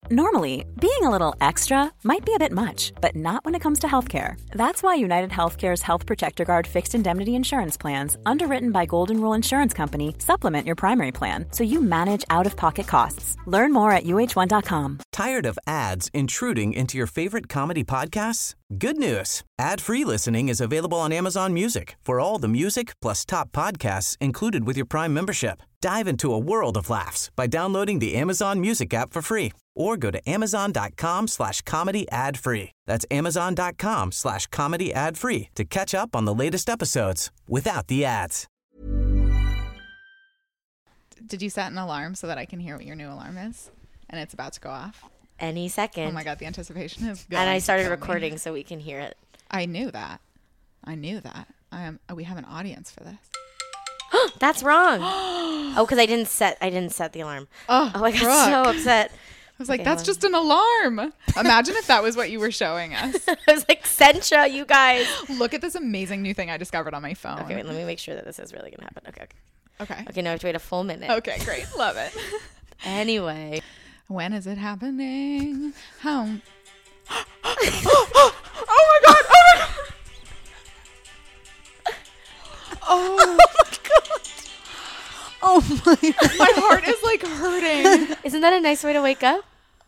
Normally, being a little extra might be a bit much, but not when it comes to healthcare. That's why United Healthcare's Health Protector Guard fixed indemnity insurance plans, underwritten by Golden Rule Insurance Company, supplement your primary plan so you manage out-of-pocket costs. Learn more at uh1.com. Tired of ads intruding into your favorite comedy podcasts? Good news. Ad-free listening is available on Amazon Music for all the music plus top podcasts included with your Prime membership. Dive into a world of laughs by downloading the Amazon Music app for free or go to amazon.com/comedy ad-free. That's amazon.com/comedy ad-free to catch up on the latest episodes without the ads. Did you set an alarm so that I can hear what your new alarm is? And it's about to go off. Any second. Oh my God, the anticipation is good. And I started recording so we can hear it. I knew that. We have an audience for this. That's wrong. Oh, because I didn't set the alarm. Oh, I got so upset. I was like, that's just an alarm. Imagine if that was what you were showing us. I was like, Sencha, you guys. Look at this amazing new thing I discovered on my phone. Okay, wait, let me make sure that this is really going to happen. Okay. Okay, now I have to wait a full minute. Okay, great. Love it. Anyway. When is it happening? How? Oh my God. Oh my God. Oh my God. My heart is like hurting. Isn't that a nice way to wake up?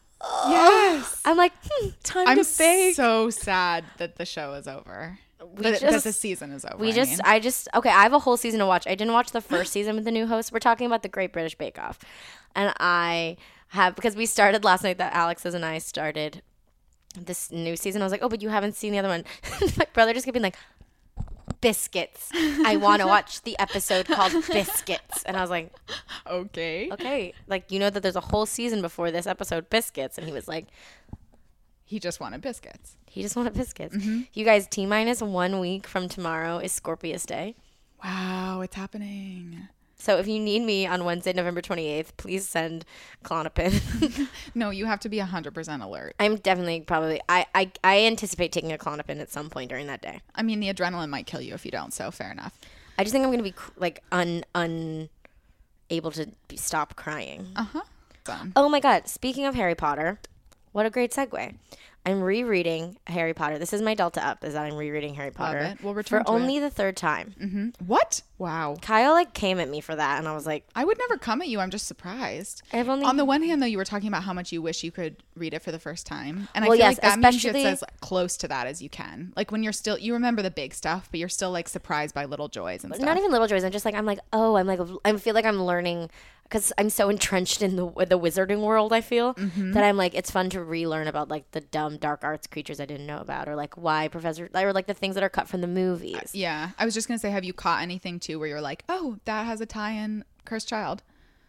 Yes. I'm like, time to bake. I'm so sad that the show is over. That the season is over. I have a whole season to watch. I didn't watch the first season with the new host. We're talking about the Great British Bake Off. And I have, because we started last night, that Alex's and I started this new season. I was like, oh, but you haven't seen the other one. My brother just kept being like, Biscuits. I want to watch the episode called Biscuits. And I was like, okay. Like, you know that there's a whole season before this episode, Biscuits. And he was like, he just wanted biscuits. Mm-hmm. You guys, T-minus 1 week from tomorrow is Scorpius Day. Wow, it's happening. So if you need me on Wednesday, November 28th, please send Klonopin. No, you have to be 100% alert. I'm definitely I anticipate taking a Klonopin at some point during that day. I mean, the adrenaline might kill you if you don't, so fair enough. I just think I'm going to be like unable to stop crying. Uh-huh. Done. Oh my God. Speaking of Harry Potter, what a great segue. I'm rereading Harry Potter. This is my Delta up, is that I'm rereading Harry Potter. Love it. We'll return for only the third time. Mm-hmm. What? Wow. Kyle came at me for that, and I was like, I would never come at you. I'm just surprised. On the one hand, though, you were talking about how much you wish you could read it for the first time, and well, I feel yes, like that means especially it's as close to that as you can. Like when you remember the big stuff, but you're still like surprised by little joys and stuff. Not even little joys. I feel like I'm learning. Because I'm so entrenched in the wizarding world, I feel, that I'm like, it's fun to relearn about like the dumb dark arts creatures I didn't know about, or like why or like the things that are cut from the movies. Yeah. I was just going to say, have you caught anything too where you're like, oh, that has a tie-in Cursed Child?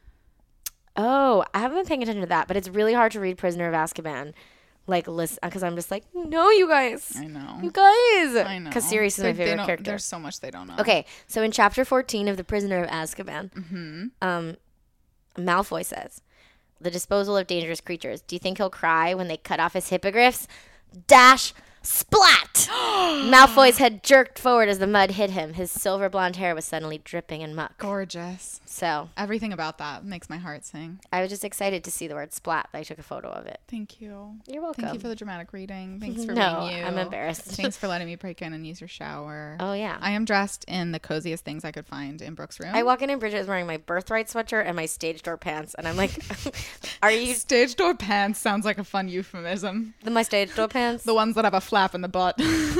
Oh, I haven't been paying attention to that, but it's really hard to read Prisoner of Azkaban. Like, listen, because I'm just like, no, you guys. I know. You guys. I know. Because Sirius is my favorite character. There's so much they don't know. Okay, so in chapter 14 of The Prisoner of Azkaban, Malfoy says, the disposal of dangerous creatures. Do you think he'll cry when they cut off his hippogriffs? Dash splat! Malfoy's head jerked forward as the mud hit him. His silver blonde hair was suddenly dripping in muck. Gorgeous. So everything about that makes my heart sing. I was just excited to see the word splat. I took a photo of it. Thank you. You're welcome. Thank you for the dramatic reading. Thanks for being you. I'm embarrassed. Thanks for letting me break in and use your shower. Oh, yeah. I am dressed in the coziest things I could find in Brooke's room. I walk in and Bridget is wearing my birthright sweatshirt and my stage door pants. And I'm like, are you... Stage door pants sounds like a fun euphemism. My stage door pants? The ones that have a flap in the butt.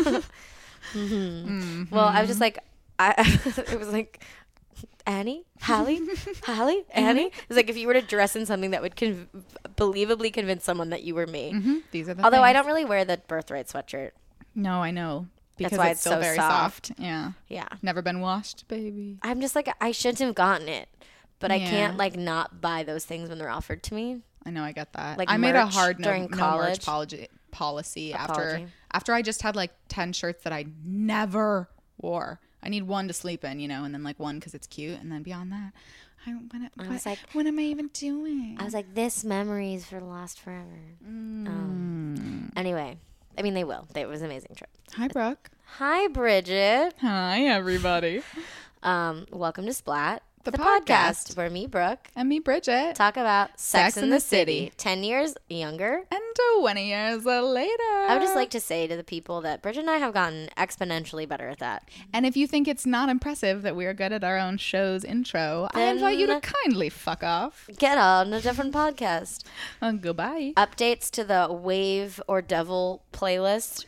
Well, I was just like, it was like, Annie, Hallie, Annie. It's like if you were to dress in something that would believably convince someone that you were me. These are the Although things. I don't really wear the birthright sweatshirt. No, I know. Because That's why it's it's still so very soft. Yeah. Yeah. Never been washed, baby. I'm just like, I shouldn't have gotten it. But I Yeah. can't like not buy those things when they're offered to me. I know, I get that. Like I made a merch hard during no college. merch policy Apology. after I just had like 10 shirts that I never wore. I need one to sleep in, and then like one because it's cute, and then beyond that, what am I even doing? I was like, this memory is for last forever. Anyway, I mean, they will. It was an amazing trip. Hi, Brooke. Hi, Bridget. Hi, everybody. Welcome to Splat. The podcast. where me, Brooke, And me, Bridget. talk about Sex Sex in the City. 10 years younger. And 20 years later. I would just like to say to the people that Bridget and I have gotten exponentially better at that. And if you think it's not impressive that we are good at our own show's intro, I invite you to kindly fuck off. Get on a different podcast. Goodbye. Updates to the Wave or Devil playlist.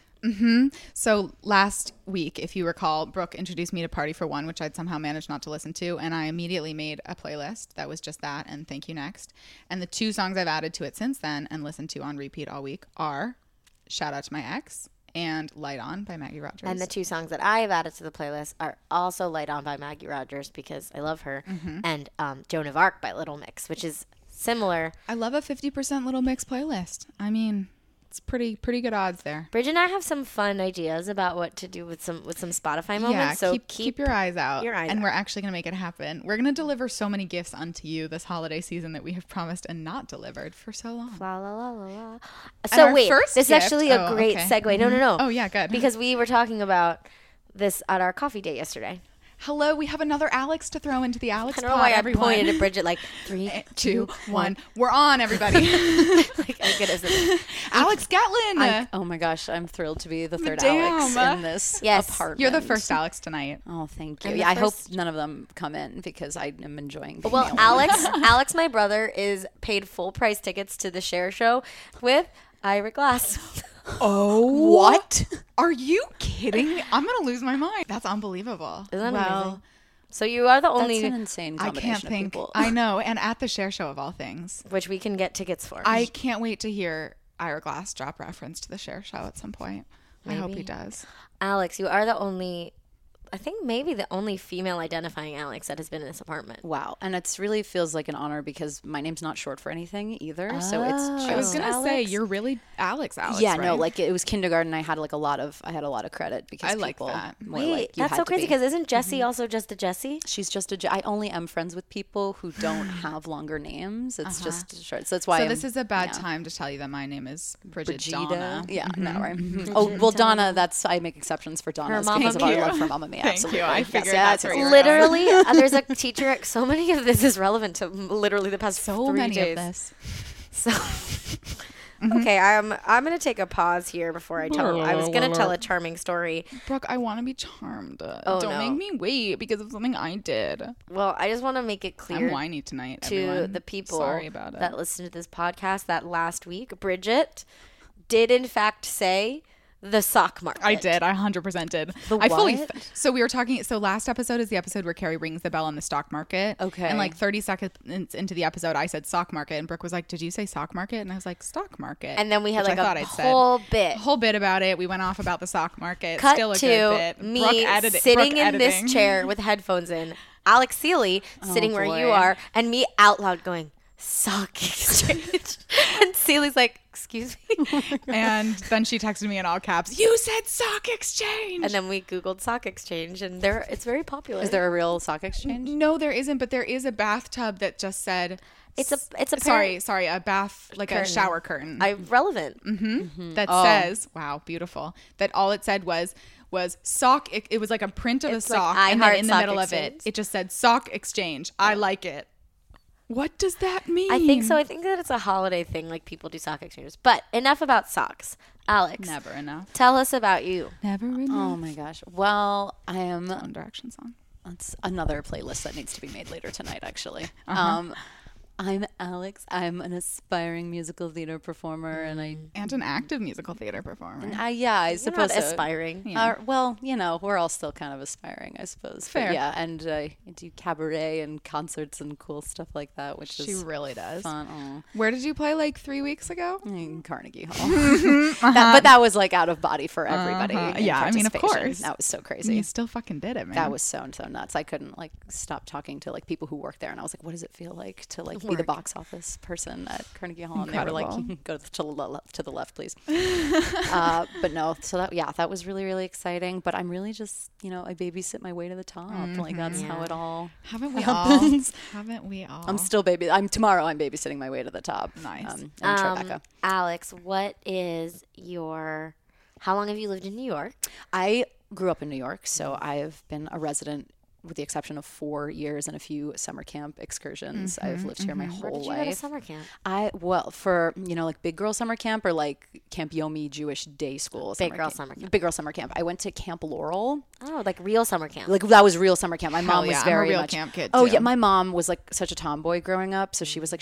So last week, if you recall, Brooke introduced me to Party for One, which I'd somehow managed not to listen to. And I immediately made a playlist that was just that and Thank You Next. And the 2 songs I've added to it since then and listened to on repeat all week are Shout Out to My Ex and Light On by Maggie Rogers. And the 2 songs that I have added to the playlist are also Light On by Maggie Rogers because I love her, and Joan of Arc by Little Mix, which is similar. I love a 50% Little Mix playlist. I mean, it's pretty good odds there. Bridget and I have some fun ideas about what to do with some Spotify moments. Yeah, so keep your eyes out. Your eyes and out. we're actually going to make it happen. We're going to deliver so many gifts unto you this holiday season that we have promised and not delivered for so long. La, la, la, la, la. And So our wait, first this is gift- actually a oh, great okay. segue. No. Oh, yeah, good. Because we were talking about this at our coffee date yesterday. Hello, we have another Alex to throw into the Alex I don't know pod, why everyone. I pointed at Bridget like 3, 2, 1. We're on, everybody. Like, I get it. Alex Gatlin. Oh my gosh, I'm thrilled to be the third Damn. Alex in this Yes. apartment. You're the first Alex tonight. Oh, thank you. I'm the Yeah, I hope first. none of them come in because I am enjoying being Well, the only one. Alex, my brother, is paid full price tickets to the Share Show with Ira Glass. Oh. What? Are you kidding me? I'm going to lose my mind. That's unbelievable. Isn't that well, amazing? So you are the That's only an insane I combination can't of think. people. I know. And at the Share Show of all things. which we can get tickets for. I can't wait to hear Ira Glass drop reference to the Share Show at some point. I hope he Maybe. does. Alex, you are the only, I think maybe the only female identifying Alex that has been in this apartment. Wow. And it's really feels like an honor because my name's not short for anything either. So it's just I was gonna say Alex? you're really Alex. yeah, no, right? like it was kindergarten. I had like a lot of credit because I like people that. were Wait, like, you that's had so to crazy be. because isn't Jessie also just a Jessie? She's just I only am friends with people who don't have longer names. It's just short. So that's why So I'm- this is a bad yeah. time to tell you that my name is Bridget Brigida. Donna. Yeah, no, right. Oh, well, Donna, that's, I make exceptions for Donna Mamma because of our Mia. love for Mamma Mia. Thank Absolutely. you. I Yes, figured yeah, that's it's where you were Literally, there's a teacher. So many of this is relevant to literally the past So 3 many days. of this. So, okay, I'm gonna take a pause here before I tell. I was gonna tell a charming story. Brooke, I want to be charmed. Oh, Don't no. make me wait because of something I did. Well, I just want to make it clear I'm whiny tonight. to everyone. the people Sorry about it. that listen to this podcast that last week, Bridget did in fact say the sock market. I did. I 100% did. The I fully. what? So we were talking. So last episode is the episode where Carrie rings the bell on the stock market. Okay. And like 30 seconds into the episode, I said stock market, and Brooke was like, "Did you say stock market?" And I was like, "Stock market." And then we had which like I thought a I'd said. whole bit. A whole bit about it. We went off about the stock market. Cut Still a to good bit. me Brooke sitting Brooke in editing. this chair with headphones in, Alex Seeley sitting where you boy. are, and me out loud going, sock exchange. And Seeley's like, excuse me? And then she texted me in all caps, "You said sock exchange." And then we Googled sock exchange, and it's very popular. Is there a real sock exchange? No, there isn't, but there is a bathtub that just said It's a sorry, a bath, like a shower curtain relevant. that says, wow, beautiful. That all it said was sock. It was like a print of It's a like, sock, I and heart then in the sock middle exchange. of it just said sock exchange. I like it. What does that mean? I think so. I think that it's a holiday thing, like people do sock exchanges. But enough about socks. Alex, Never enough. tell us about you. Never enough. Oh my gosh. Well, I am. One Direction song. That's another playlist that needs to be made later tonight, actually. Uh-huh. I'm Alex. I'm an aspiring musical theater performer, and And an active musical theater performer. I You're suppose not so. aspiring. Yeah. Well, we're all still kind of aspiring, I suppose. Fair. But yeah, and I do cabaret and concerts and cool stuff like that, which She is really does. fun. Oh. Where did you play like 3 weeks ago? In Carnegie Hall. But that was like out of body for everybody. in Yeah, I mean, of participation. course. That was so You crazy. still fucking did it, man. That was so nuts. I couldn't like stop talking to like people who work there, and I was like, "What does it feel like to like be the box office person at Carnegie Hall?" And they were Incredible. like, "Go to the left, please." But no, so that was really really exciting. But I'm really just I babysit my way to the top. Like that's how it all Haven't we happens. all? Haven't we all? I'm still tomorrow. I'm babysitting my way to the top. Nice. And Tribeca. Alex, what is how long have you lived in New York? I grew up in New York, so I've been a resident with the exception of 4 years and a few summer camp excursions. I've lived here my whole Where did you life. go to summer camp? For, like big girl summer camp or like Camp Yomi Jewish day school. Big girl summer camp. Big girl summer camp. I went to Camp Laurel. Oh, like real summer camp. Like that was real summer camp. My mom was yeah, I'm a very real much camp kid, Oh too. yeah, my mom was like such a tomboy growing up, so she was like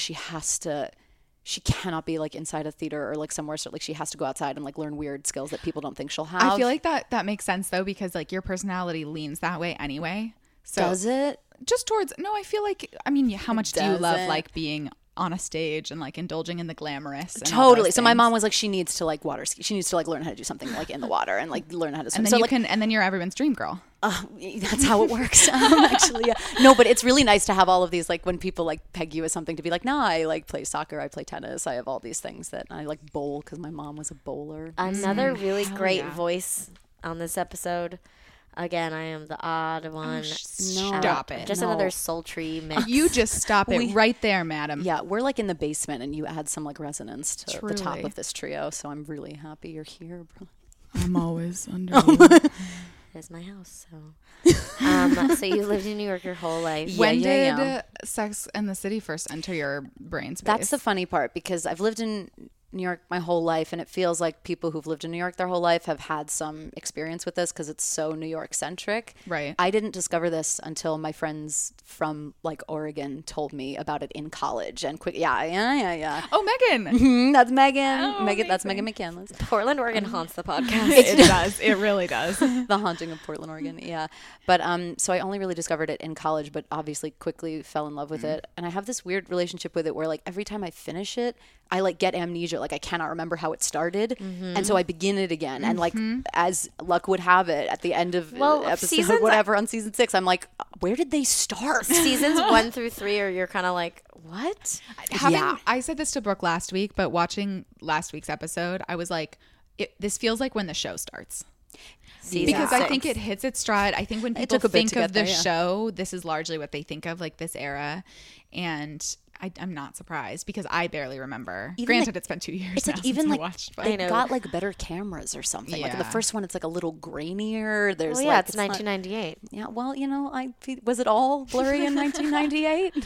she cannot be like inside a theater or like somewhere, so like she has to go outside and like learn weird skills that people don't think she'll have. I feel like that makes sense though, because like your personality leans that way anyway. So Does it? just towards I feel like how much do you love doesn't. like being on a stage and like indulging in the glamorous and all Totally. those So my things? mom was like, she needs to like water ski. She needs to like learn how to do something like in the water and like learn how to swim. and then So you like, can and then you're everyone's dream girl. that's how it works. Actually, yeah. No, but it's really nice to have all of these, like when people like peg you as something to be like, no, I like play soccer, I play tennis, I have all these things that I like bowl because my mom was a bowler. Another really great voice on this episode. Again, I am the odd one. Stop it. Just another sultry mix. You just stop it right there, madam. Yeah, we're like in the basement and you add some like resonance to the top Truly. of this trio. So I'm really happy you're here, bro. I'm always under It's my house, so. So you lived in New York your whole life. When Yeah, did Sex and the City first enter your brain space? That's the funny part because I've lived in New York my whole life, and it feels like people who've lived in New York their whole life have had some experience with this because it's so New York centric. Right. I didn't discover this until my friends from like Oregon told me about it in college, and yeah. Oh, Megan. That's Megan. Oh, Megan. That's amazing. Megan McCandless. Portland, Oregon haunts the podcast. It does. It really does. The haunting of Portland, Oregon. Yeah. But so I only really discovered it in college, but obviously quickly fell in love with it. And I have this weird relationship with it where like every time I finish it, I like get amnesia. Like I cannot remember how it started. And so I begin it again. And like as luck would have it at the end of episode seasons- whatever on season 6, I'm like, where did they start? Seasons 1 through 3, or you're kind of like, what? I said this to Brooke last week, but watching last week's episode, I was like, this feels like when the show starts. Because I think it hits its stride. I think when people took a bit think to of get the there, yeah. show, this is largely what they think of, like this era. And I'm not surprised because I barely remember. Granted, it's been 2 years It's now like even since I like watched, but they got like better cameras or something. Like in the Yeah. first one, it's like a little grainier. There's Well, yeah, like it's not- 1998. Yeah, well, was it all blurry in 1998?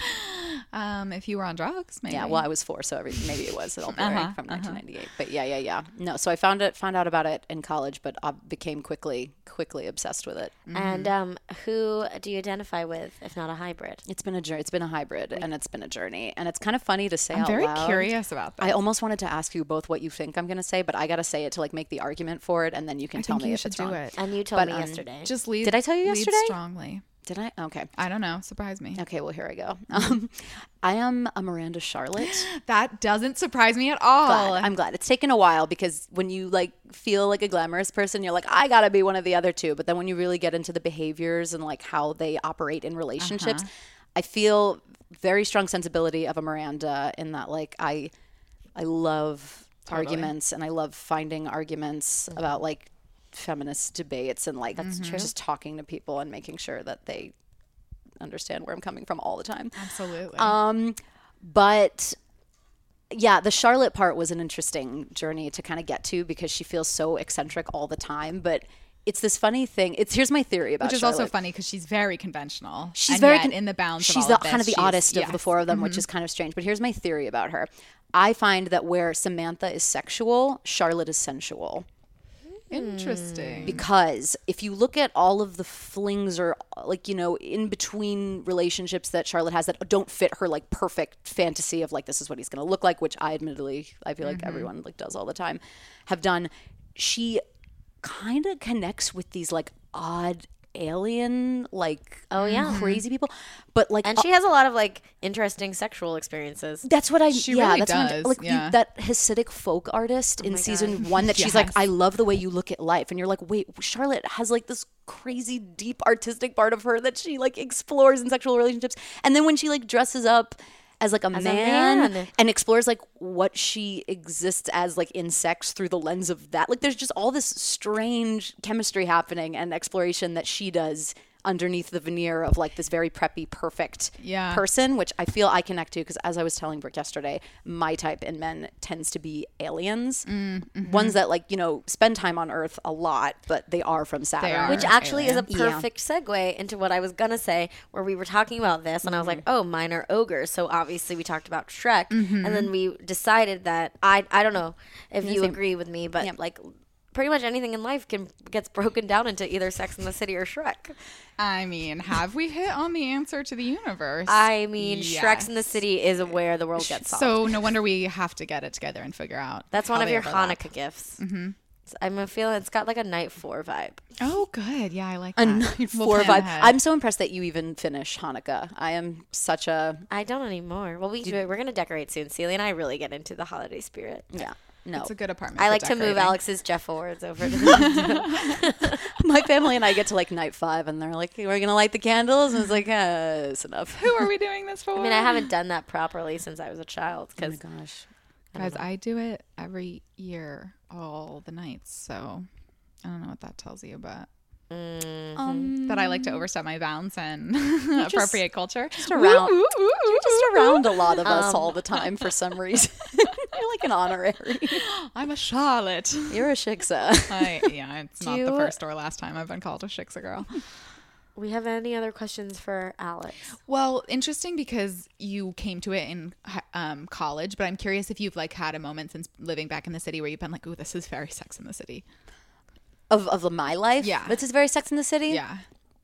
if you were on drugs, maybe. Yeah, well, I was 4, so maybe it was all blurry from 1998. But yeah. No, so I found out about it in college, but I became quickly obsessed with it. And who do you identify with, if not a hybrid? It's been a journey. It's been a hybrid, and it's been a journey, and it's kind of funny to say I'm out very loud. curious about that. I almost wanted to ask you both what you think I'm going to say, but I got to say it to like make the argument for it, and then you can tell me you if should it's do wrong. it. And you told But, me yesterday. Just lead. Did I tell you lead yesterday? strongly. Did I? Okay. I don't know. Surprise me. Okay, well, here I go. I am a Miranda Charlotte. That doesn't surprise me at all. I'm glad. It's taken a while because when you like feel like a glamorous person, you're like, I gotta be one of the other two. But then when you really get into the behaviors and like how they operate in relationships, I feel very strong sensibility of a Miranda in that like I love arguments and I love finding arguments about like feminist debates and like just talking to people and making sure that they understand where I'm coming from all the time. Absolutely. But yeah, the Charlotte part was an interesting journey to kind of get to because she feels so eccentric all the time. But it's this funny thing. Here's my theory about Which is Charlotte. also funny because she's very conventional. She's and very yet in the bounds. She's of all the of this, kind of the she's- oddest of the yes. 4 of them, which is kind of strange. But here's my theory about her. I find that where Samantha is sexual, Charlotte is sensual. Interesting. Because if you look at all of the flings or like, in between relationships that Charlotte has that don't fit her like perfect fantasy of like, this is what he's going to look like, which I admittedly, I feel like everyone like does all the time, have done. She kind of connects with these like odd alien, like crazy people. But like, And she has a lot of like interesting sexual experiences. that's what I. She yeah, really that's what does, like yeah. that Hasidic folk artist in season 1 that she's like, I love the way you look at life, and you're like, wait, Charlotte has like this crazy deep artistic part of her that she like explores in sexual relationships, and then when she like dresses up as like a man and explores like what she exists as like in sex through the lens of that, like there's just all this strange chemistry happening and exploration that she does underneath the veneer of like this very preppy, perfect person, which I feel I connect to because as I was telling Brooke yesterday, my type in men tends to be aliens. Ones that like, you know, spend time on Earth a lot, but they are from Saturn. Which actually is a perfect segue into what I was going to say, where we were talking about this and I was like, oh, mine are ogres. So obviously we talked about Shrek and then we decided that I don't know if you agree with me, but like pretty much anything in life gets broken down into either Sex and the City or Shrek. I mean, have we hit on the answer to the universe? I mean, yes. Shrek's in the City is where the world gets solved. So no wonder we have to get it together and figure out. That's one of your Hanukkah gifts. I'm feeling it's got like a Night 4 vibe. Oh, good. Yeah, I like that. A Night 4 vibe. I'm so impressed that you even finish Hanukkah. I am such a... I don't anymore. Well, we're going to decorate soon. Celia and I really get into the holiday spirit. Yeah. No. It's a good apartment. I like to move Alex's Jeff Awards over to the My family and I get to like night 5 and they're like, we're going to light the candles. And it's like, it's enough. Who are we doing this for? I mean, I haven't done that properly since I was a child. Oh my gosh. Guys, I do it every year, all the nights. So I don't know what that tells you, but that I like to overstep my bounds and appropriate culture. Just around, you're just around a lot of us all the time for some reason. You're like an honorary. I'm a Charlotte. You're a Shiksa. It's not the first or last time I've been called a Shiksa girl. We have any other questions for Alex? Well, interesting because you came to it in college, but I'm curious if you've like had a moment since living back in the city where you've been like, ooh, this is very Sex in the City. Of my life? Yeah. This is very Sex in the City? Yeah.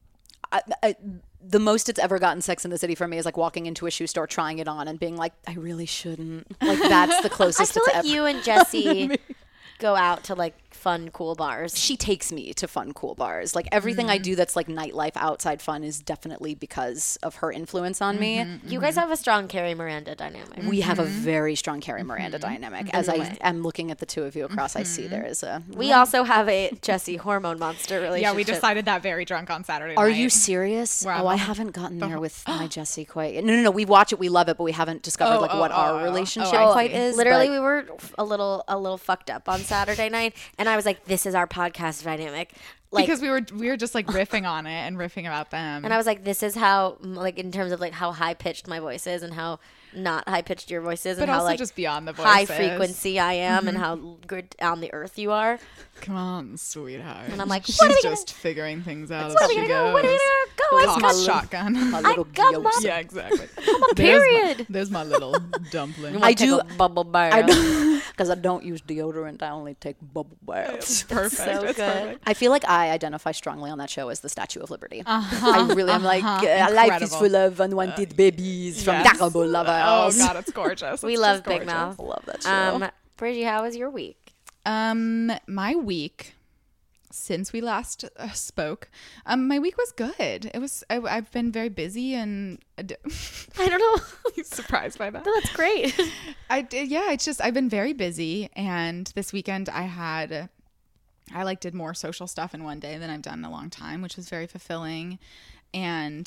The most it's ever gotten Sex in the City for me is like walking into a shoe store, trying it on and being like, I really shouldn't. Like that's the closest I feel it's like ever. you and Jesse go out to like fun, cool bars. She takes me to fun, cool bars. Like everything I do that's like nightlife outside fun is definitely because of her influence on me. You guys have a strong Carrie Miranda dynamic. We have a very strong Carrie Miranda dynamic. As I am looking at the two of you across, I see there is a... We also have a Jesse hormone monster relationship. Yeah, we decided that very drunk on Saturday night. Are you serious? I haven't gotten there with my Jesse quite. No. We watch it, we love it, but we haven't discovered what our relationship quite is. Literally, we were a little fucked up on Saturday night, and I was like, "This is our podcast dynamic." Like, because we were just like riffing on it and riffing about them. And I was like, this is how, like, in terms of like how high pitched my voice is and how not high pitched your voice is, but and also how like just beyond the high voices. frequency I am and how good on the earth you are. Come on, sweetheart. And I'm like, she's what are we just figuring things out What as are she we goes. gonna go? What are we gonna go? This is my shotgun. My little got gyoza. my- Yeah, exactly. Period. There's my little dumpling. I do. bubble bath. I do. Because I don't use deodorant. I only take bubble baths. Perfect. So It's good. perfect. I feel like I identify strongly on that show as the Statue of Liberty. I really am like, life is Incredible. full of unwanted babies from yes. terrible Oh lovers. God, it's gorgeous. We It's love just Big gorgeous. Mouth. I love that show. Bridgie, how was your week? My week since we last spoke, my week was good. It was. I've been very busy and I don't know. you surprised by that? No, that's great. Yeah, it's just I've been very busy, and this weekend I did more social stuff in one day than I've done in a long time, which was very fulfilling. And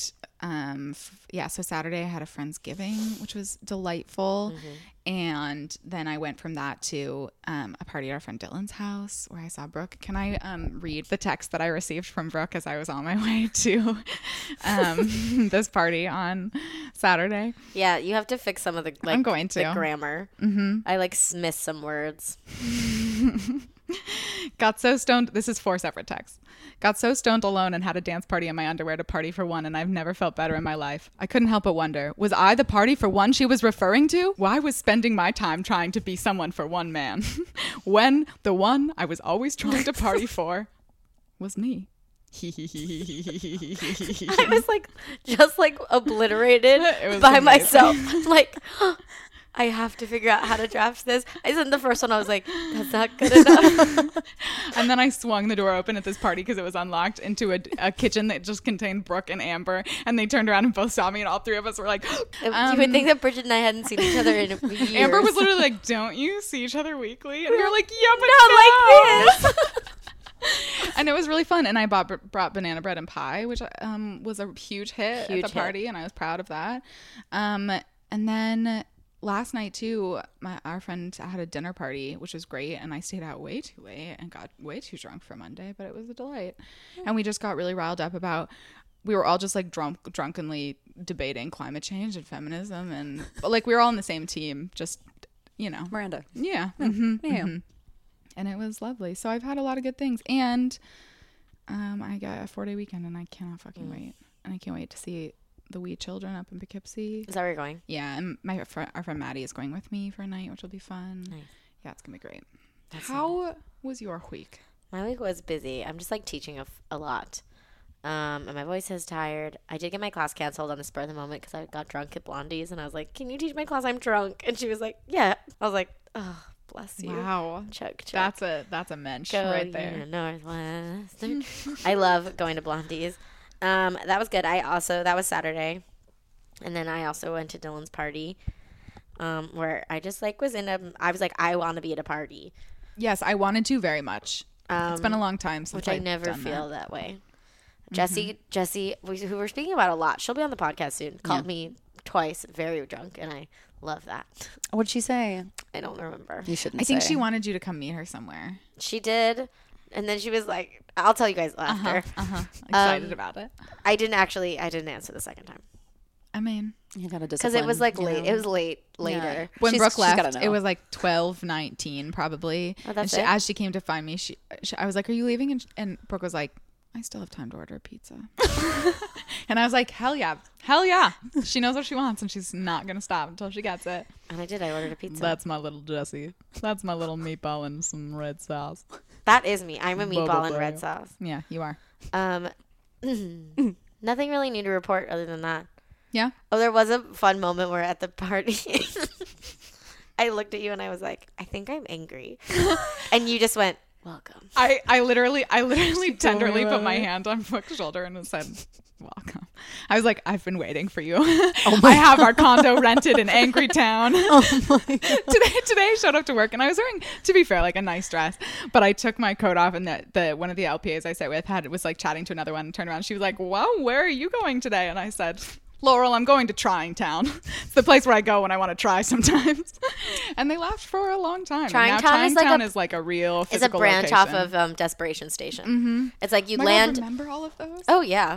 so Saturday I had a Friendsgiving, which was delightful. And then I went from that to a party at our friend Dylan's house where I saw Brooke. Can I read the text that I received from Brooke as I was on my way to this party on Saturday? Yeah, you have to fix some of the like I'm going to. the grammar. I like missed some words. Got so stoned. This is 4 separate texts. Got so stoned alone and had a dance party in my underwear to party for one, and I've never felt better in my life. I couldn't help but wonder, was I the party for one she was referring to? Why was spending my time trying to be someone for one man when the one I was always trying to party for was me? I was like, just like obliterated It was by amazing. myself. Like, I have to figure out how to draft this. I sent the first one. I was like, that's not good enough. And then I swung the door open at this party because it was unlocked into a kitchen that just contained Brooke and Amber. And they turned around and both saw me, and all three of us were like, You would think that Bridget and I hadn't seen each other in years. Amber was literally like, don't you see each other weekly? And we were like, yeah, but not no. like this. And it was really fun. And I brought banana bread and pie, which was a huge hit at the party. And I was proud of that. And then last night too, our friend had a dinner party, which was great, and I stayed out way too late and got way too drunk for Monday, but it was a delight. And we just got really riled up about we were all just like drunkenly debating climate change and feminism, and like we were all on the same team, just, you know. Miranda. Yeah. Yeah. And it was lovely. So I've had a lot of good things, and I got a 4-day weekend, and I cannot fucking wait. And I can't wait to see the wee children up in Poughkeepsie. Is that where you're going? Yeah, and our friend Maddie is going with me for a night, which will be fun. Nice. Yeah, it's gonna be great. That's How was your week? My week was busy. I'm just like teaching a lot. And my voice is tired. I did get my class canceled on the spur of the moment because I got drunk at Blondie's, and I was like, "Can you teach my class? I'm drunk." And she was like, "Yeah." I was like, "Oh, bless you." Wow, Chug. that's a mensch Go, right there. Northwestern. I love going to Blondie's. That was good. That was Saturday, and then I also went to Dylan's party, where I just like I was like, I want to be at a party. Yes, I wanted to very much. It's been a long time since which I never feel that way. Jessie, who we're speaking about a lot, she'll be on the podcast soon, called me twice very drunk, and I love that. What'd she say? I don't remember. You shouldn't I think say. she wanted you to come meet her somewhere. She did, and then she was like, I'll tell you guys after. Excited about it. I didn't answer the second time. I mean, You gotta Because it was like discipline, late. you know? It was late later. when She's Brooke gotta left, know. it was like 12:19 probably. Oh, that's and it? as she came to find me, I was like, "Are you leaving?" And Brooke was like, "I still have time to order a pizza." And I was like, "Hell yeah, hell yeah!" She knows what she wants, and she's not gonna stop until she gets it. And I did. I ordered a pizza. That's my little Jessie. That's my little meatball and some red sauce. That is me. I'm a meatball Bubble and red bro. sauce. Yeah, you are. Nothing really new to report other than that. Yeah. Oh, there was a fun moment where at the party, I looked at you and I was like, I think I'm angry. And you just went, welcome. I literally tenderly put my hand on Brooke's shoulder and said, "Welcome." I was like, "I've been waiting for you. I have our condo rented in Angry Town." Today I showed up to work and I was wearing, to be fair, like a nice dress, but I took my coat off, and the one of the LPAs I sat with was like chatting to another one, and turned around. She was like, "Wow, where are you going today?" And I said, "Laurel, I'm going to Trying Town." It's the place where I go when I want to try sometimes. And they laughed for a long time. Trying and now Town Trying is Town is like a real It's a physical branch location. off of Desperation Station. It's like you Oh my God, land. remember all of those? Oh, yeah.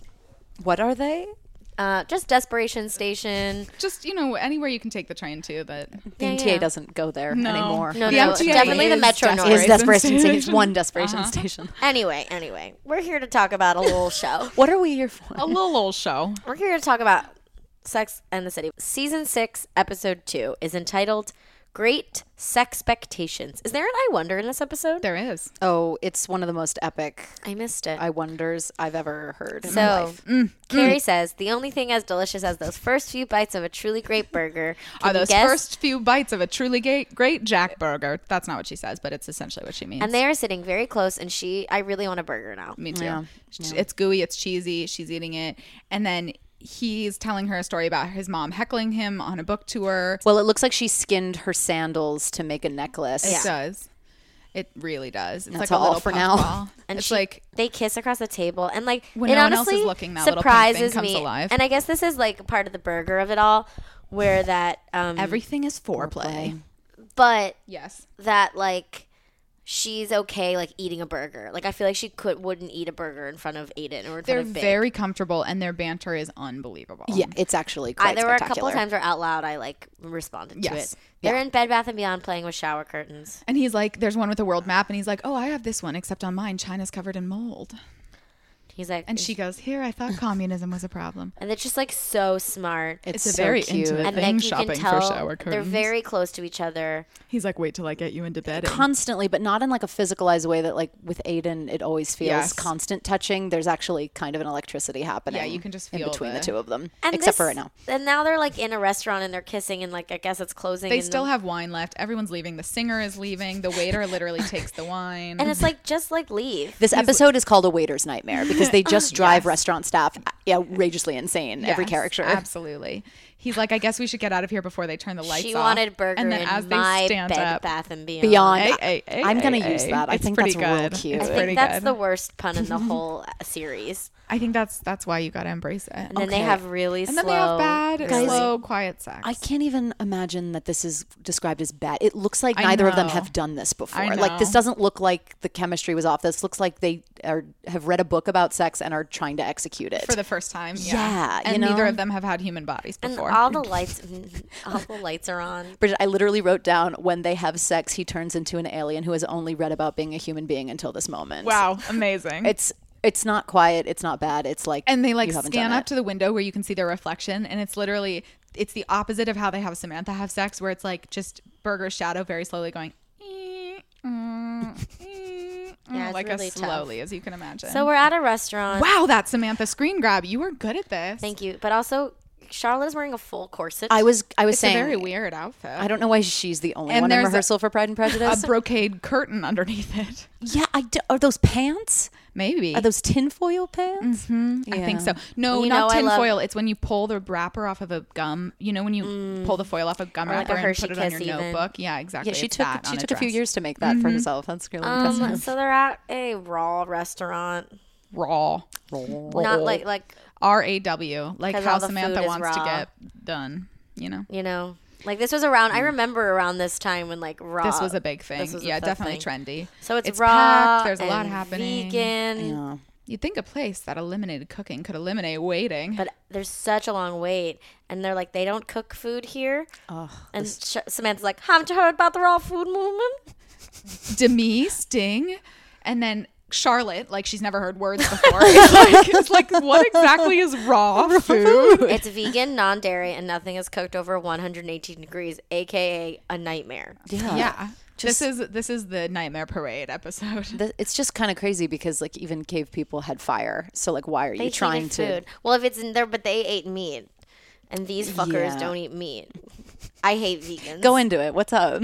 What are they? Just Desperation Station. Just, anywhere you can take the train to. That The Yeah, MTA yeah. doesn't go there No. anymore. No, The no, MTA definitely the is Metro North. Is Desperation Station. Station. One Desperation Station. Anyway, we're here to talk about a little show. What are we here for? a little old show. We're here to talk about Sex and the City. Season 6, episode 2 is entitled Great Sexpectations. Is there an I Wonder in this episode? There is. Oh, it's one of the most epic I missed it. I wonders I've ever heard in my So, life. Carrie says, the only thing as delicious as those first few bites of a truly great burger Are can you those guess? first few bites of a truly great Jack burger. That's not what she says, but it's essentially what she means. And they are sitting very close, and I really want a burger now. Me too. Yeah. It's gooey. It's cheesy. She's eating it. And then he's telling her a story about his mom heckling him on a book tour. Well, it looks like she skinned her sandals to make a necklace. It does. It really does. It's That's like a all little for puff now. ball. And it's she- like they kiss across the table, and like When it no one else honestly is looking, that little pink thing surprises comes me. alive. And I guess this is like part of the burger of it all, where that everything is foreplay. but Yes. that like she's okay like eating a burger. Like I feel like she wouldn't eat a burger in front of Aiden or in They're front of Big. very comfortable, and their banter is unbelievable. Yeah, it's actually quite There were a couple spectacular. of times where out loud I like responded to Yes. it. They're in Bed Bath & Beyond playing with shower curtains. And he's like, there's one with a world map, and he's like, "Oh, I have this one, except on mine, China's covered in mold." He's like, And she goes, "Here, I thought communism was a problem." and it's just like so smart. It's a so very cute. intimate And thing, like you shopping can for tell shower they're curtains. very close to each other. He's like, "Wait till I get you into bed." Constantly, but not in like a physicalized way that like with Aiden it always feels Yes. constant touching. There's actually kind of an electricity happening. Yeah, you can just in feel between the the- two of them. And Except for right now. And now they're like in a restaurant and they're kissing and like I guess it's closing. They and still have wine left. Everyone's leaving. The singer is leaving. The waiter literally takes the wine. and it's like just like leave. This episode is called A Waiter's Nightmare because they just drive restaurant staff outrageously insane. Every Yes, character. absolutely. He's like, "I guess we should get out of here before they turn the lights She off." wanted burger and then in as my they stand Bed up, Bath and Beyond. Beyond. Hey, I'm going to hey, use that. I it's think pretty that's real good. cute. It's I pretty think that's good. the worst pun in the whole series. I think that's why you got to embrace it. And then they have really And slow. then they have bad, Guys, slow, quiet sex. I can't even imagine that this is described as bad. It looks like neither of them know. have done this before. I Like, this know. doesn't look like the chemistry was off. This looks like they have read a book about sex and are trying to execute it. for the first time. Yeah, and you know? neither of them have had human bodies and before. all the lights are on. Bridget, I literally wrote down, when they have sex, he turns into an alien who has only read about being a human being until this moment. Wow, amazing. It's not quiet. It's not bad. It's like, and they like you haven't scan done up it. to the window where you can see their reflection, and it's literally the opposite of how they have Samantha have sex, where it's like just Berger's shadow very slowly going Yeah, it's like really as tough. slowly as you can imagine. So we're at a restaurant. wow, that Samantha screen grab. You were good at this. Thank you. But also, Charlotte is wearing a full corset. I was It's saying, a very weird outfit. I don't know why she's the only And one in there's rehearsal for Pride and a Prejudice. brocade curtain underneath it. Yeah, are those pants? Maybe. Are those tinfoil pants? I think so. No, Well, you not know I love- tinfoil. It's when you pull the wrapper off of a gum. You know when you pull the foil off a gum Or like wrapper a and Hershey put it on your Kiss even. notebook. Yeah, exactly. Yeah, she It's took that on a few dress. years to make that for herself. That's really impressive. So they're at a raw restaurant. Raw. Not like RAW. Like 'Cause how all the Samantha food is wants to raw. get done. You know? like this was around. I remember around this time when like raw. This was a big thing. this was a Yeah, big definitely thing. trendy. So it's raw. packed. There's a lot and happening. Vegan. Yeah. You'd think a place that eliminated cooking could eliminate waiting. But there's such a long wait, and they're like, they don't cook food here. Oh, And Samantha's like, haven't you heard about the raw food movement? Demi, Sting, and then Charlotte, like she's never heard words before. It's like what exactly is raw food? It's vegan, non-dairy, and nothing is cooked over 118 degrees, aka a nightmare. Yeah. This is the Nightmare Parade episode. It's just kind of crazy because like even cave people had fire. So like, why are They you trying hated to? food. Well, if it's in there, but they ate meat, and these fuckers Yeah. don't eat meat. I hate vegans. Go into it. What's up?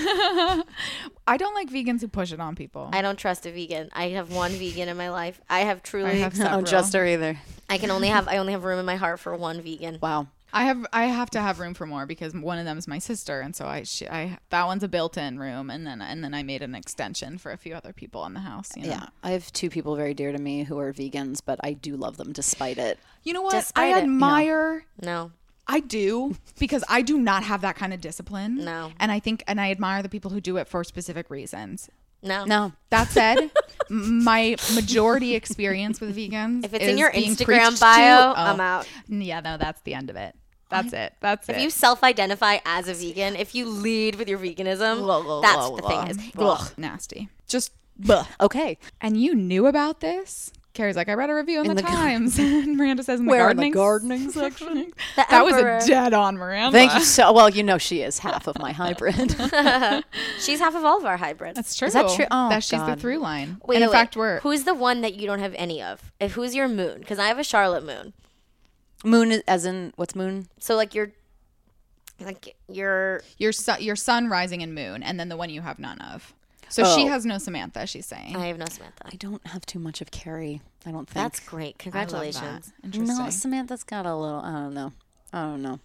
I don't like vegans who push it on people. I don't trust a vegan. I have one vegan in my life. I have truly. I have I don't several. trust her either. I only have room in my heart for one vegan. Wow. I have to have room for more because one of them is my sister, and so I that one's a built-in room, and then I made an extension for a few other people in the house. You know? Yeah, I have two people very dear to me who are vegans, but I do love them despite it. You know what? Despite I it. admire. No. I do because I do not have that kind of discipline. No. And I admire the people who do it for specific reasons. No. That said, my majority experience with vegans, If it's is in your being Instagram preached bio, to. I'm out. Yeah, no, that's the end of it. That's it. That's If it. you self-identify as a vegan, if you lead with your veganism, that's the thing. Is Ugh, nasty. Just bleh. Okay. And you knew about this? Carrie's like, I read a review in the the Times. And Miranda says in the Where in the gardening, gardening section? That was Emperor. a dead on Miranda. Thank you so. Well, you know she is half of my hybrid. She's half of all of our hybrids. That's true. Is that true? Oh, that she's the God. through line. Wait, and in wait, fact, who's the one that you don't have any of? Who's your moon? Because I have a Charlotte moon. Moon, as in what's moon? So like your your sun, rising, and moon, and then the one you have none of. So she has no Samantha. She's saying. I have no Samantha. I don't have too much of Carrie. I don't think. That's great. I love Congratulations. that. Interesting. No, Samantha's got a little. I don't know.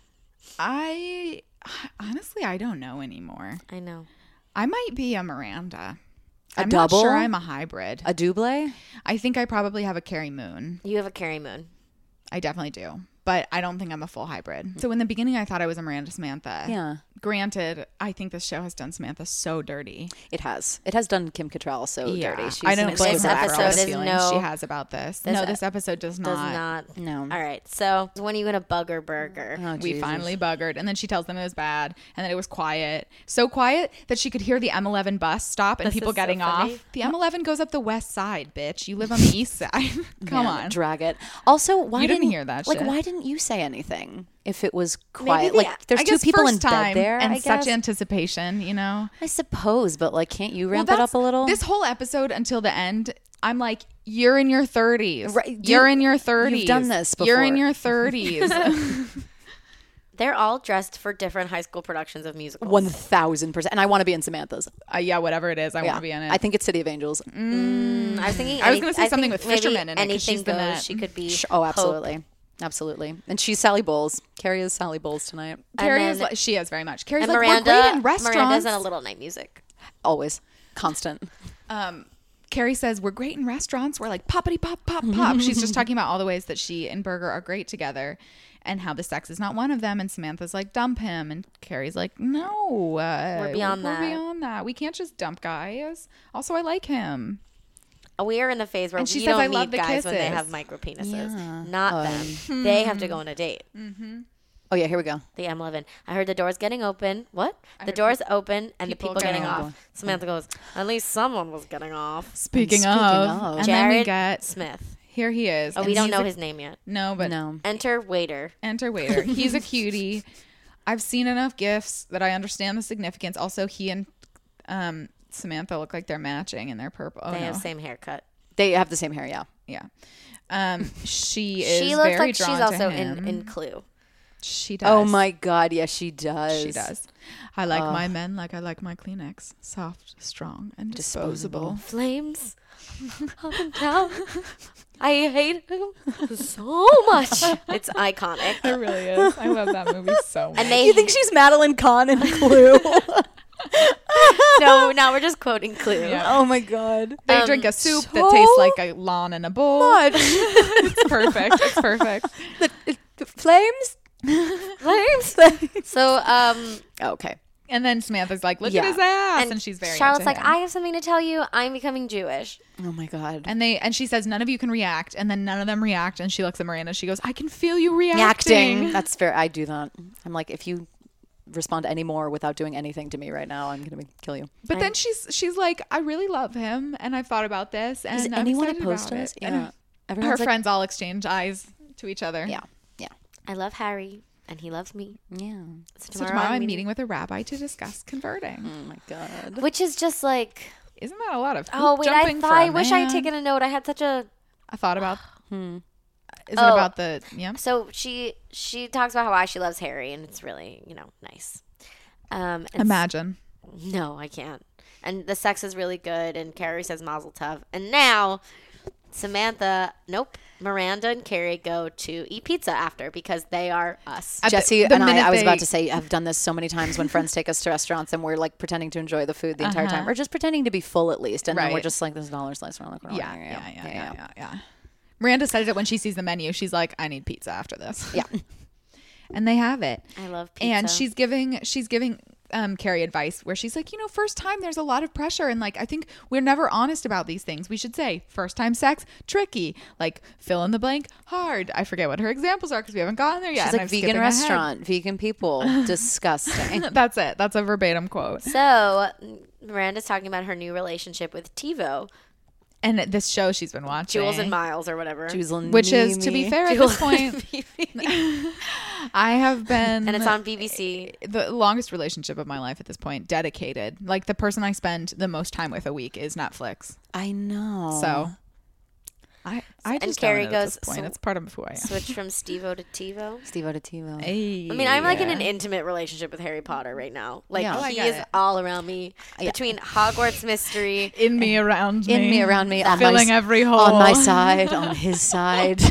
I honestly, I don't know anymore. I know. I might be a Miranda. A I'm double? not sure I'm a hybrid. A double? I think I probably have a Carrie Moon. You have a Carrie moon. I definitely do. But I don't think I'm a full hybrid. So in the beginning, I thought I was a Miranda Samantha. Yeah. Granted, I think this show has done Samantha so dirty. It has. It has done Kim Cattrall so dirty. She's I don't an blame This her for all episode the is feelings no- she has about this. This episode does not. Does not. No. All right. So when are you gonna bugger Burger? Oh, We Jesus. finally buggered. And then she tells them it was bad. And then it was quiet. So quiet that she could hear the M11 bus stop and This people is so getting funny. off. The M11 goes up the west side, bitch. You live on the east side. Come Yeah, on. drag it. Also, why You didn't hear that Like, shit. why didn't you say anything? If it was quiet, the- like there's I two guess people in first time bed there, and I such guess. anticipation, you know? I suppose, but like, can't you ramp it That's- up a little? This whole episode until the end, I'm like, you're in your 30s. Right, You're in your 30s. you've done this You're in before. your 30s. They're all dressed for different high school productions of musicals. 1000%. And I want to be in Samantha's. Yeah, whatever it is, I want to be in it. I think it's City of Angels. I was thinking. I was gonna say something think with maybe fishermen in it 'cause Anything she's the goes. net. She could be. Oh, Hope. absolutely. Absolutely. And she's Sally Bowles. Carrie is Sally Bowles tonight. Carrie And is then- like, she is very much. Carrie's And like, Miranda. we're great in restaurants. Miranda's in a Little Night Music. Always. Constant. Carrie says, we're great in restaurants. We're like poppity pop, pop, pop. She's just talking about all the ways that she and Berger are great together and how the sex is not one of them. And Samantha's like, dump him. And Carrie's like, no. We're beyond that. We're beyond that. We can't just dump guys. Also, I like him. We are in the phase where And she we says, don't "I love need the guys when they kisses." have micro penises. Not them. They have to go on a date. Oh yeah, here we go. The M11. I heard the door's getting open. What? The door's open and the people getting off. Samantha goes, at least someone was getting off. Speaking of. And then we Jared get, Smith. here he is. Oh, And we don't he's know a- his name yet. No, but No. Enter waiter. enter waiter. He's a cutie. I've seen enough gifs that I understand the significance. Also, he and Samantha look like they're matching in their purple. Oh, They no. have same haircut. They have the same hair, yeah. Yeah. She is She looks very like she's drawn also to him. in Clue. She does. Oh my God, yes, she does. She does. I like my men like I like my Kleenex. Soft, strong, and disposable. Flames up and down. I hate him so much. It's iconic. It really is. I love that movie so much. And they You think she's Madeline Kahn in Clue? no, now we're just quoting Clue. Yeah. Oh my God. They drink a soup that so tastes like a lawn in a bowl. Much. It's perfect. It's perfect. Flames? Flames. So, Okay. And then Samantha's like, look Yeah. at his ass. And she's very Charlotte's into like, him. I have something to tell you. I'm becoming Jewish. Oh my God. And she says, none of you can react. And then none of them react. And she looks at Miranda. She goes, I can feel you reacting. That's fair. I do that. I'm like, if you respond any more without doing anything to me right now, I'm gonna kill you. But then she's like, I really love him. And I've thought about this. And Is I'm anyone excited opposed about to this? it. Yeah. And her Everyone's like, friends all exchange eyes to each other. Yeah. I love Harry, and he loves me. Yeah. So tomorrow I'm meeting with a rabbi to discuss converting. Oh my God. Which is just like, Isn't that a lot of oh, hoop wait, I jumping thought, for a I wish I had man? taken a note. I had such a, I thought about. Is it Oh. about the so she talks about how why she loves Harry, and it's really, nice. And Imagine. No, I can't. And the sex is really good, and Carrie says mazel tov. And now Miranda and Carrie go to eat pizza after because they are us. Jesse the and minute I was they- about to say, I've done this so many times when friends take us to restaurants and we're like pretending to enjoy the food the entire time, or just pretending to be full at least, and then we're Right. just like, this dollar slice. We're like, Yeah. Miranda says it when she sees the menu. She's like, I need pizza after this. Yeah. And they have it. I love pizza. And she's giving Carrie advice where she's like, first time there's a lot of pressure, and like I think we're never honest about these things. We should say first time sex tricky, like fill in the blank hard. I forget what her examples are because we haven't gotten there yet. She's and like, I'm vegan skipping ahead. restaurant, vegan people, disgusting. That's it. That's a verbatim quote. So Miranda's talking about her new relationship with TiVo, And this show she's been watching, Jules and Miles or whatever. which is, to be fair, at this point, and I have been, it's on BBC. the longest relationship of my life at this point, dedicated. Like the person I spend the most time with a week is Netflix. I know. So I And just Carrie don't know at goes, this point. so- it's part of who I am. Switch from Steve-O to TiVo. Steve-O to TiVo. I mean, I'm like in an intimate relationship with Harry Potter right now. Like Yeah. Oh, I he get is it. all around me between Hogwarts mystery. in me, around me, In me, around me, on filling my, every hole on my side, on his side.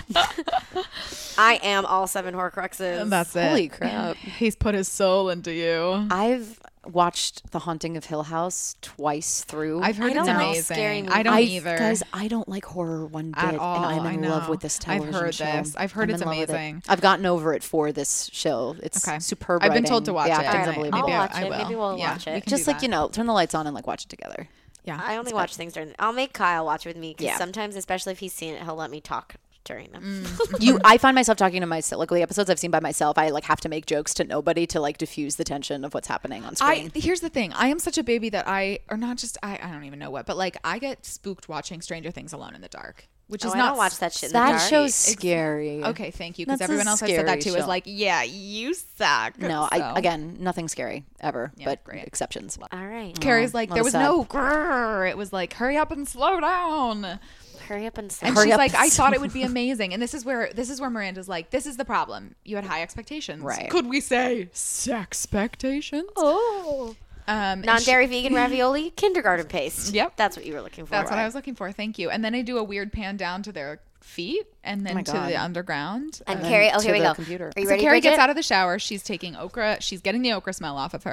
I am all 7 Horcruxes. That's it. Holy crap. He's put his soul into you. I've watched The Haunting of Hill House twice through. I've heard I it's don't like amazing. scary I don't movies. either. Guys, I don't like horror one bit, At all. and I'm I in know. love with this I've television heard show. this. I've heard I'm it's in love with it. amazing. I've gotten over it for this show. It's Okay. superb. I've been told writing. to watch the it. acting's Alright, unbelievable. I'll watch I it. will. Maybe we'll Yeah, watch we it. can Just do like, that. turn the lights on and like watch it together. Yeah, I only watch things during. I'll make Kyle watch with me because Yeah. sometimes, especially if he's seen it, he'll let me talk during them. I find myself talking to myself. Like the episodes I've seen by myself, I like have to make jokes to nobody to like diffuse the tension of what's happening on screen. Here's the thing. I am such a baby that I don't even know what, but like I get spooked watching Stranger Things alone in the dark, which is I not don't watch that shit in the that dark. show's scary. Okay, thank you. Because That's a everyone else I've said that scary to is show. like, yeah, you suck. No, So. again, nothing scary ever, but great. exceptions. All right. Carrie's like, lot there of was sad. no grrr. It was like, hurry up and slow down. Hurry up and And sleep. Hurry she's up like, and I thought it slow would be amazing. And this is where Miranda's like, this is the problem. You had high expectations. Right. Could we say sexpectations? Oh. And Non-dairy vegan ravioli, kindergarten paste. Yep. That's what you were looking for. That's what right? I was looking for. Thank you. And then I do a weird pan down to their feet and then my to God. the underground. And then Carrie, to here we the go. computer. Are you So ready, Carrie Bridget? gets out of the shower. She's taking okra. She's getting the okra smell off of her.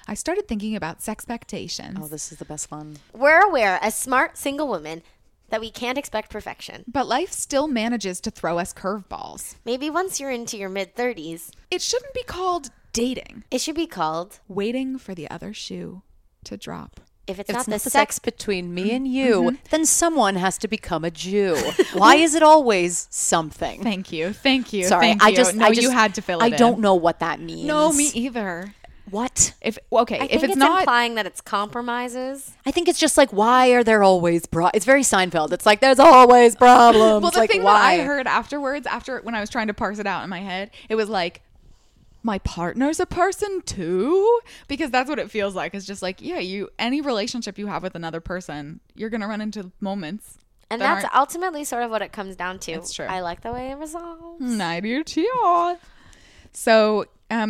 I started thinking about sexpectations. Oh, this is the best one. We're aware as smart single women that we can't expect perfection. But life still manages to throw us curveballs. Maybe once you're into your mid-30s, It shouldn't be called dating. it should be called, Waiting for the other shoe to drop. if it's If not it's the not the sex sex between me and you, then someone has to become a Jew. Why is it always something? Thank you. Thank you. Sorry, Thank I you. just No, I you just- had to fill it I in. don't know what that means. No, me either. What? If I if think it's it's not implying that it's compromises. I think it's just like, why are there always It's very Seinfeld. It's like, there's always problems. well, the like, thing why? that I heard afterwards, after when I was trying to parse it out in my head, it was like, my partner's a person too, because that's what it feels like. It's just like, yeah, any relationship you have with another person, you're gonna run into moments. And that that's aren't- ultimately sort of what it comes down to. It's true. I like the way it resolves. I do too. So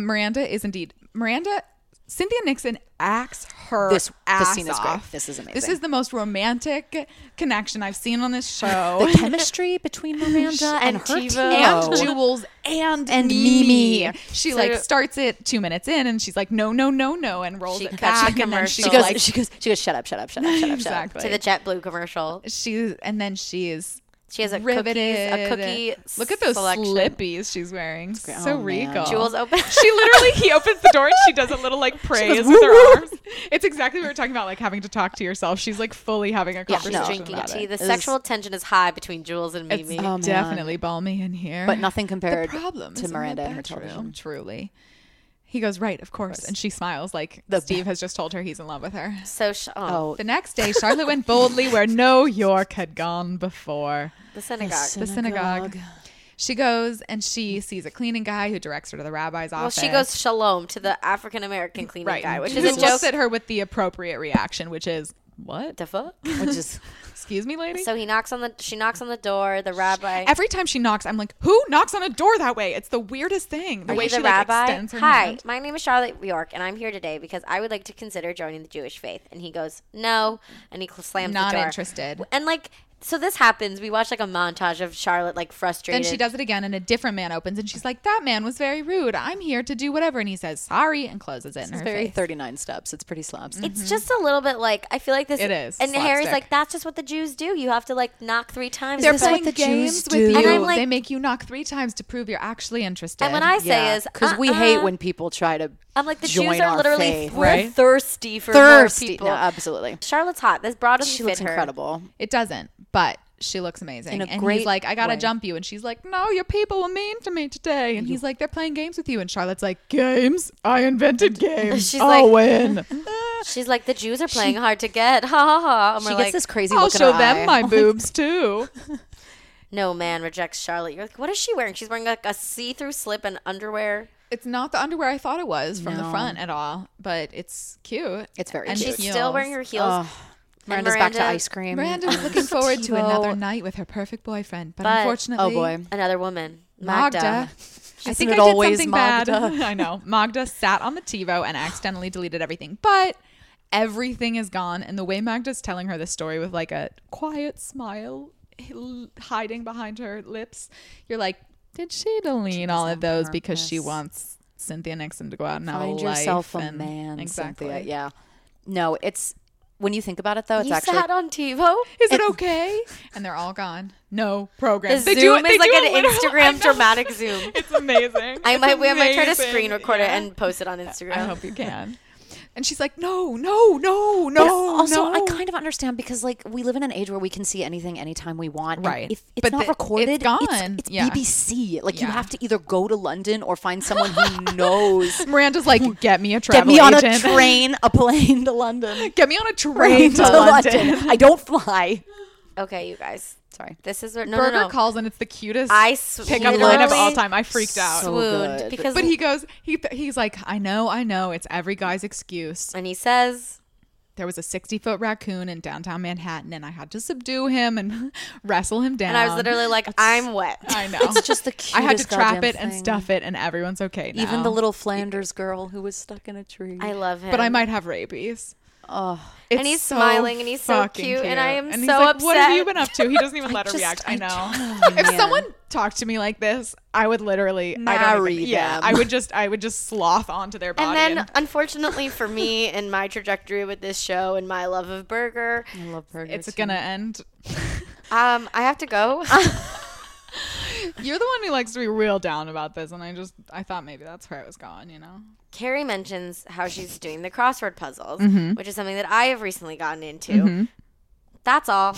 Cynthia Nixon acts her This ass scene is off. great. This is amazing. This is the most romantic connection I've seen on this show. The chemistry between Miranda and her TiVo. and team. Jules and Mimi. Mimi. She So- like starts it 2 minutes in and she's like, no, and rolls She it cuts back. the And then commercial. she's She goes, like, shut up, shut up, shut up, shut up, shut up. exactly. To the JetBlue commercial. And then she is She has a riveted. cookie Look at those selection. slippies she's wearing. So Oh, man. regal. Jules open. He opens the door and she does a little like praise goes, with her "Woo, woo." arms. It's exactly what we were talking about, like having to talk to yourself. She's like fully having a Yeah, conversation no. drinking about tea. it. The sexual tension is high between Jules and It's Mimi. Oh, man. definitely balmy in here. But nothing compared the problem to is in the Miranda and her bedroom, television. Truly. He goes, right, of course. And she smiles like Steve has just told her he's in love with her. So, Oh, The next day, Charlotte went boldly where no York had gone before. the synagogue. The synagogue. She goes and she sees a cleaning guy who directs her to the rabbi's Well, office. she goes shalom to the African American cleaning right, guy, which who is a looks joke. at her with the appropriate reaction, which is, what? The fuck? which is Excuse me, lady? So she knocks on the door. The rabbi. Every time she knocks, I'm like, who knocks on a door that way? It's the weirdest thing. The Are way you she the like rabbi? extends her Hi, hand. my name is Charlotte York, and I'm here today because I would like to consider joining the Jewish faith. And he goes, no, and he slams Not the door. interested. And like, so this happens. We watch like a montage of Charlotte like frustrated. Then she does it again, and a different man opens, and she's like, that man was very rude. I'm here to do whatever. And he says, sorry, and closes it in it's her very face. 39 steps. It's pretty slapstick. It's just a little bit like I feel like this. It is And Harry's slapstick. like, that's just what the Jews do. You have to like knock 3 times. They're Is this what playing the games Jews with do? you. And I'm like- they make you knock 3 times to prove you're actually interested. And when I say is, because we hate when people try to I'm like the join Jews are our literally faith. we're Right. thirsty for thirsty. more people. No, absolutely. Charlotte's hot. This bra doesn't She fit looks her. incredible. It doesn't, but she looks amazing. In a And great he's like, I gotta way. jump you. And she's like, no, your people were mean to me today. And he's like, they're playing games with you. And Charlotte's like, games? I invented games. She's I'll like- win. She's like the Jews are playing hard to get. Ha ha ha. And She we're gets like, this crazy I'll look in show her them eye. my boobs too. no man rejects Charlotte. You're like, what is she wearing? She's wearing like a see-through slip and underwear. It's not the underwear I thought it was from the No. front at all, but it's cute. It's very And cute. She's heels. still wearing her heels. Oh, And Miranda's back to Miranda- ice cream. Miranda's looking forward to TiVo. another night with her perfect boyfriend, but, But- unfortunately, Oh boy. Another woman, Magda. Magda. I Isn't think it I did always something Magda? bad. I know. Magda sat on the TiVo and accidentally deleted everything, but everything is gone. And the way Magda's telling her this story with like a quiet smile hiding behind her lips, you're like, did she delete all of those because she purpose. wants Cynthia Nixon to go out and have Find a life? yourself a and- man, Exactly. Cynthia. Yeah. No, it's when you think about it though, it's You actually sat on TiVo. Is it okay? And they're all gone. No The programs. zoom do it. is like do an it literal- I Instagram know. dramatic zoom. It's amazing. I It's might try to amazing. screen record it Yeah. and post it on Instagram. I hope you can. And she's like, no. But also, I no. kind of understand because, like, we live in an age where we can see anything anytime we want. and Right. If it's But not recorded, it's gone. It's Yeah. BBC. Like, you Yeah. have to either go to London or find someone who knows. Miranda's like, get me a Get travel me on a agent. train, a plane to London. Get me on a train to London. I don't fly. Okay, you guys. Sorry. This is where Burger no. calls and it's the cutest literally pickup line of all time. I freaked out. So swooned good. because But he goes, he's like, I know. It's every guy's excuse. and he says, There was a 60-foot raccoon in downtown Manhattan, and I had to subdue him and wrestle him down. and I was literally like, I'm wet. I know. It's just the cutest I had to trap goddamn it and thing. stuff it, and everyone's okay now. Even the little Flanders girl who was stuck in a tree. I love him. But I might have rabies. And he's smiling and he's so fucking cute, and I am and so he's like, upset. What have you been up to? He doesn't even let her react. I know. If someone talked to me like this, I would literally Marry them. I would just sloth onto their body. And then, unfortunately for me and my trajectory with this show and my love of Burger, I love burgers. it's gonna end. I have to go. You're the one who likes to be real down about this, and I thought maybe that's where I was going, Carrie mentions how she's doing the crossword puzzles, which is something that I have recently gotten into. That's all.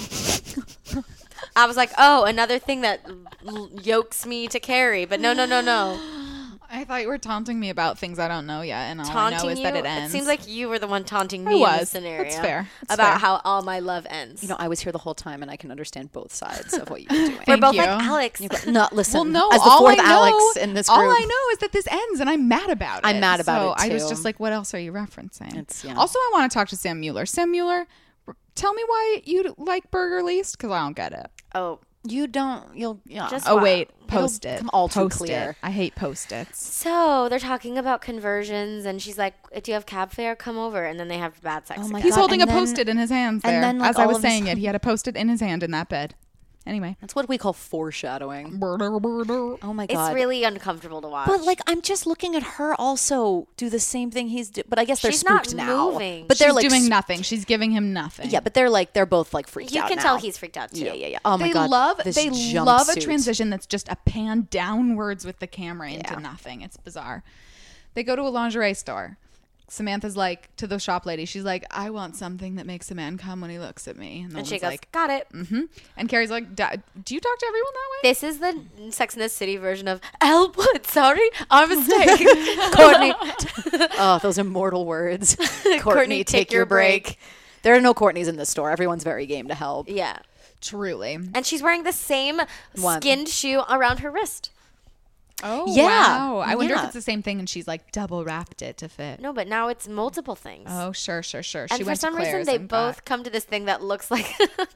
I was like, oh, another thing that yokes me to Carrie, but no. I thought you were taunting me about things I don't know yet, and all I know Taunting is you? that it ends. It seems like you were the one taunting I me in was. this scenario. That's fair. That's about fair. how all my love ends. I was here the whole time, and I can understand both sides of what you're doing. We're Thank both you. like Alex. No, listen. Well, no, as the all fourth I know, Alex in this group, all I know is that this ends, and I'm mad about it. I'm mad about so it, I was too. just like, what else are you referencing? It's- yeah. Also, I want to talk to Sam Mueller. Sam Mueller, tell me why you like Burger least, because I don't get it. Oh, you don't. You'll. Yeah. Just- Oh Wow. wait, It'll post it. become all too Post clear. it. I hate post-its. so they're talking about conversions, and she's like, "Do you have cab fare? Come over." And then they have bad sex. Oh my again. He's God, holding a and then- post-it in his hands and there. then, like, As I all was of a saying it, sudden- he had a post-it in his hand in that bed. Anyway. That's what we call foreshadowing. Oh my God. It's really uncomfortable to watch. But like, I'm just looking at her also do the same thing he's doing. But I guess they're She's not spooked now. moving. But they're She's like doing nothing. She's giving him nothing. Yeah, but they're both like freaked you out can now. tell he's freaked out too. Yeah. Oh my They God. love this they love a jumpsuit. transition that's just a pan downwards with the camera into nothing. It's bizarre. They go to a lingerie store. Samantha's like to the shop lady. She's like, I want something that makes a man come when he looks at me. And the she woman's goes, like, "Got it." and Carrie's like, do you talk to everyone that way? This is the Sex and the City version of Elwood. Sorry, our mistake. Courtney, Oh, those immortal words. Courtney, take your break. There are no Courtneys in this store. Everyone's very game to help. Yeah, Truly. and she's wearing the same One. skinned shoe around her wrist. Oh, Yeah. wow. I wonder if Yeah. it's the same thing and she's like double wrapped it to fit. No, but now it's multiple things. Oh, sure. She and for went to some reason, Claire's they and both got- come to this thing that looks like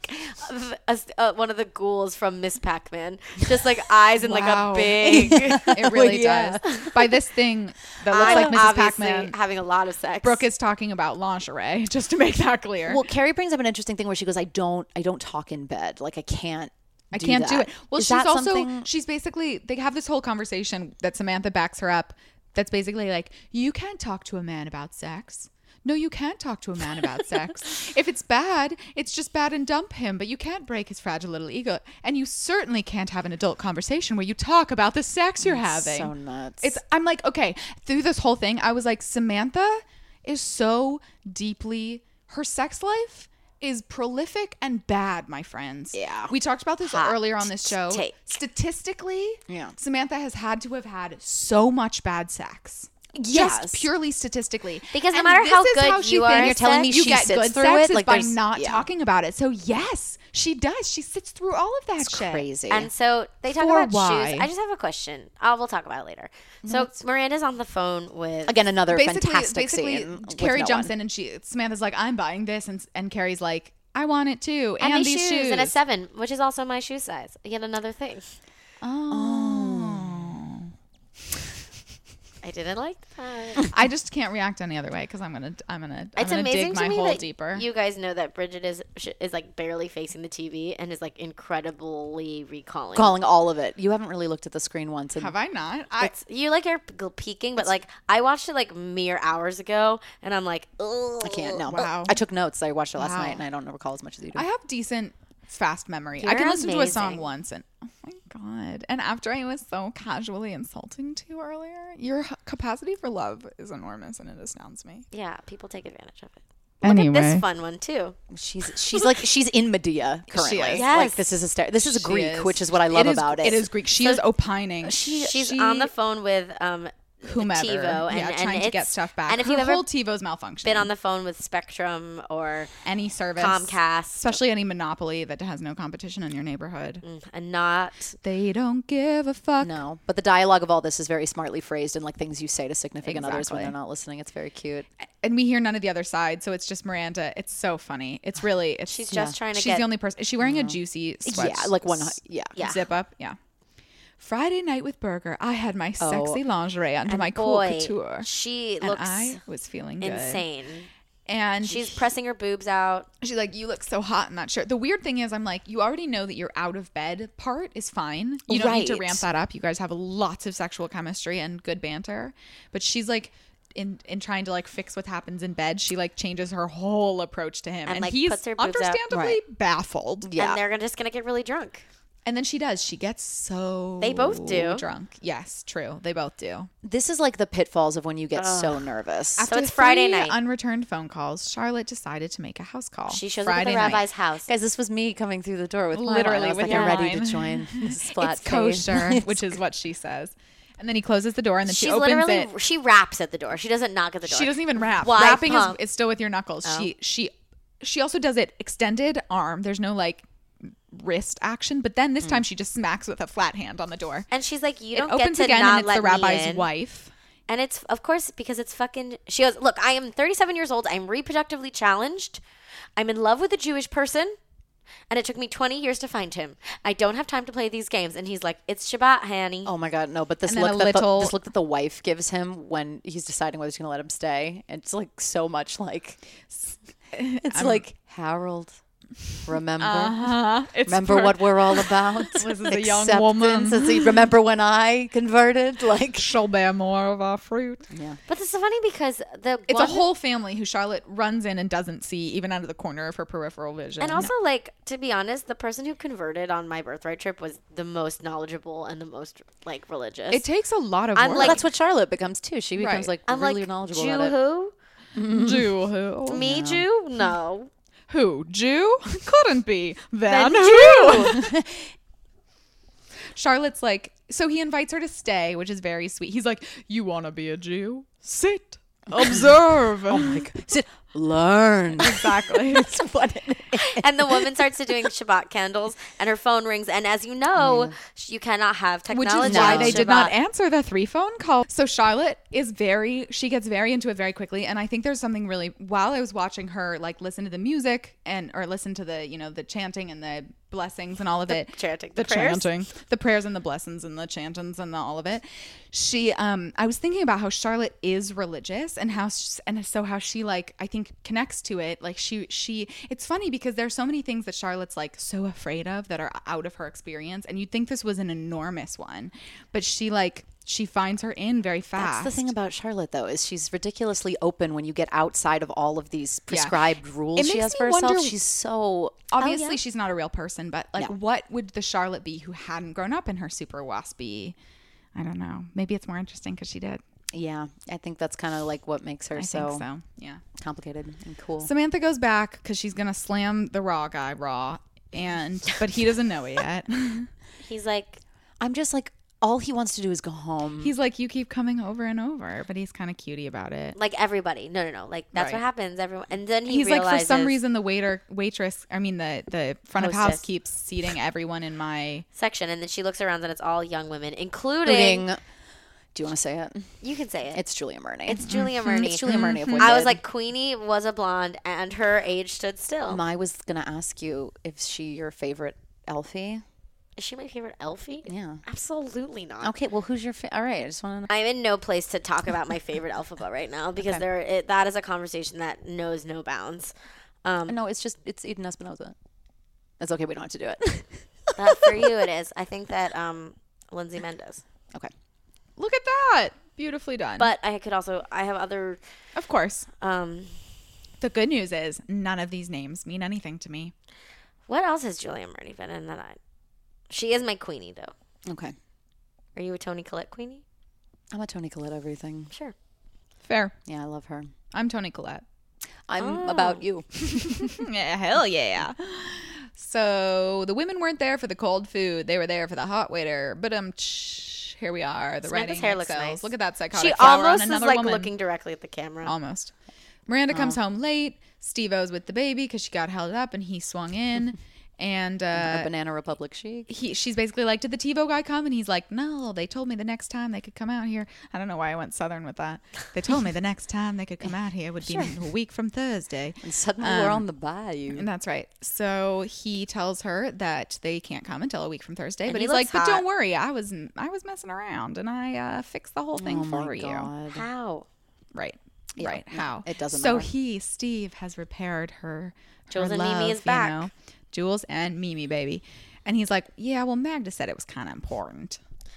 one of the ghouls from Miss Pac-Man. Just like eyes and like Wow. a big. It really Yeah. does. By this thing that looks I'm like Mrs. obviously Pac-Man, having a lot of sex. Brooke is talking about lingerie, just to make that clear. Well, Carrie brings up an interesting thing where she goes, I don't talk in bed. Like I can't do it. Well, Is she's that also something- she's basically they have this whole conversation that Samantha backs her up. That's basically like, you can't talk to a man about sex. No, you can't talk to a man about sex. If it's bad, it's just bad and dump him, but you can't break his fragile little ego. And you certainly can't have an adult conversation where you talk about the sex you're having. so nuts. I'm like, okay, through this whole thing, I was like, Samantha is so deeply, her sex life is prolific and bad, my friends. Yeah. We talked about this Hot earlier on this show. take. Statistically, Yeah. Samantha has had to have had so much bad sex. Yes. Just purely statistically. Because no And matter this how is good she you are thinks at You're telling me you she get sits good through sex it? is Like, by there's- not yeah. talking about it. So yes, she does. She sits through all of that It's shit. crazy. And so they talk For about why? shoes. I just have a question. We'll talk about it later. So Miranda's on the phone with Again, another Basically, fantastic scene. with Carrie no jumps one. in and Samantha's like, I'm buying this, and Carrie's like, I want it too, and and these these shoes and a 7, which is also my shoe size. Yet another thing. I didn't like that. I just can't react any other way because I'm gonna It's amazing dig to my me hole that deeper. you guys know that Bridget is like barely facing the TV and is like incredibly recalling. Calling all of it. You haven't really looked at the screen once. And Have I not? You like are peeking, but like I watched it like mere hours ago, and I'm like, ugh. I can't. No. Wow. I took notes. I watched it last Wow. night, and I don't recall as much as you do. I have decent fast memory. I You're can listen to a song amazing. once and oh my god. And after I was so casually insulting to you earlier, your capacity for love is enormous and it astounds me. Yeah, people take advantage of it. Look at this fun one too. She's like she's in Medea currently. is. Yes. Like this is this is She Greek, is. which is what I love about it. It is Greek. She is opining. She's on the phone with whomever, TiVo, and trying to get it's- stuff back. And if Her you've ever whole TiVo's malfunctioning. been on the phone with Spectrum or any service, Comcast, especially any monopoly that has no competition in your neighborhood, and not they don't give a fuck. No, but the dialogue of all this is very smartly phrased and like things you say to significant others when Exactly. they're not listening. It's very cute. And we hear none of the other side, so it's just Miranda. It's so funny. It's really. she's just trying to She's get. the only person. Is she wearing a juicy sweat? Yeah, like one. Yeah. Yeah. Zip up. Yeah. Friday night with Burger, I had my sexy lingerie under my cool boy, couture. she And looks I was feeling good. insane. And She's pressing her boobs out. she's like, you look so hot in that shirt. The weird thing is, I'm like, you already know that your out of bed part is fine. You don't need to Right. ramp that up. You guys have lots of sexual chemistry and good banter. But she's like, in trying to like fix what happens in bed, she like changes her whole approach to him. And, like, he's puts her boobs out. understandably baffled. Yeah. And they're just going to get really drunk. And then she does. She gets so They both do. drunk. Yes, true. They both do. This is like the pitfalls of when you get so nervous. So it's Friday 3 night. unreturned phone calls. Charlotte decided to make a house call. She shows Friday up at the night. rabbi's house. Guys, this was me coming through the door with my Literally wine. I was with like, your I'm ready wine. to join this flat It's kosher, which is what she says. And then he closes the door, and then she She's opens literally, it. she raps at the door. She doesn't knock at the door. She doesn't even rap. Why, Rapping punk? is still with your knuckles. Oh. She also does it extended arm. There's no like wrist action, but then this time she just smacks with a flat hand on the door. And she's like, you It don't get opens to again, not and it's let the me rabbi's in. wife. And it's, of course, because it's fucking... She goes, look, I am 37 years old. I'm reproductively challenged. I'm in love with a Jewish person. And it took me 20 years to find him. I don't have time to play these games. And he's like, it's Shabbat, Hanny. Oh my God, no! But this And then look, a little- this look that the wife gives him when he's deciding whether he's going to let him stay, it's like so much like it's like Harold. Remember, It's remember what we're all about. This is a young woman. Acceptance. Is he- remember when I converted? Like, she'll bear more of our fruit. yeah. But this is funny because It's a whole family who Charlotte runs in and doesn't see even out of the corner of her peripheral vision. And also, like, to be honest, the person who converted on my birthright trip was the most knowledgeable and the most, like, religious. it takes a lot of I'm work. Well, that's what Charlotte becomes too. She becomes Right. like I'm really like, knowledgeable Jew about it. who? Jew who? Me Jew? No. Who? Jew? Couldn't be. Then Then who? Charlotte's like, so he invites her to stay, which is very sweet. He's like, you want to be a Jew? Sit. Observe. Oh my God! Sit, learn. Exactly. That's what it is. And the woman starts to doing Shabbat candles, and her phone rings. And as you know, you cannot have Which technology. is why on they did not Shabbat. answer the 3 phone calls. So Charlotte she gets very into it very quickly. And I think there's something really, while I was watching her like listen to the music or listen to the, the chanting and the blessings and all of it. chanting, The the prayers. chanting. The prayers and the blessings and the chantings and all of it. I was thinking about how Charlotte is religious and how she like, I think connects to it. Like it's funny because there's so many things that Charlotte's like so afraid of that are out of her experience. And you'd think this was an enormous one, but she finds her in very fast. That's the thing about Charlotte, though, is she's ridiculously open when you get outside of all of these prescribed rules It she makes has me for herself. wonder- She's so Obviously, she's not a real person, but like, No. what would the Charlotte be who hadn't grown up in her super waspy? I don't know. Maybe it's more interesting because she did. yeah. I think that's kind of like what makes her I so, think so. Yeah. complicated and cool. Samantha goes back because she's gonna slam the raw guy raw, but he doesn't know it yet. He's like, I'm just like, all he wants to do is go home. He's like, you keep coming over and over, but he's kind of cutie about it. like everybody. No. Like, that's Right. what happens. Everyone. And then He's realizes, like, for some reason, the the front of house Hostess. keeps seating everyone in my. section. And then she looks around and it's all young women, including. Do you want to say it? You can say it. It's Julia Murney. It's Julia Murney. It's Julia Murney of Wicked. I was like, Queenie was a blonde and her age stood still. I was gonna ask you if she your favorite Elfie. Is she my favorite Elfie? Yeah. Absolutely not. Okay, well, who's your all right? I just want to. I'm in no place to talk about my favorite alphabet right now because that is a conversation that knows no bounds. No, it's Eden Espinosa. It's okay. We don't have to do it. For you, it is. I think that Lindsay Mendez. Okay. Look at that, beautifully done. But I have other. of course, Um, the good news is none of these names mean anything to me. what else has Julia Murney been in that she is my Queenie though. Okay. Are you a Toni Collette Queenie? I'm a Toni Collette everything. Sure. Fair. Yeah, I love her. I'm Toni Collette. I'm about you. Yeah, hell yeah. So the women weren't there for the cold food; they were there for the hot waiter. But here we are. The Samantha's writing hair looks excels. nice. Look at that psychotic She flower on almost is another like woman. looking directly at the camera. Almost. Miranda comes home late. Steve-O's with the baby because she got held up and he swung in. And A Banana Republic chic. she's basically like, did the TiVo guy come? And he's like, no, they told me the next time they could come out here. I don't know why I went Southern with that. They told me the next time they could come out here would be a week from Thursday. And suddenly we're on the bayou. And that's right. So he tells her that they can't come until a week from Thursday. And But he he's like, looks but don't hot. worry. I was messing around and I fixed the whole thing Oh for my you. God. How? Right. Right. no, How? it doesn't so matter. Steve has repaired her. Jules her and Mimi love, is back. You know? Jules and Mimi, baby. And he's like, yeah, well, Magda said it was kind of important.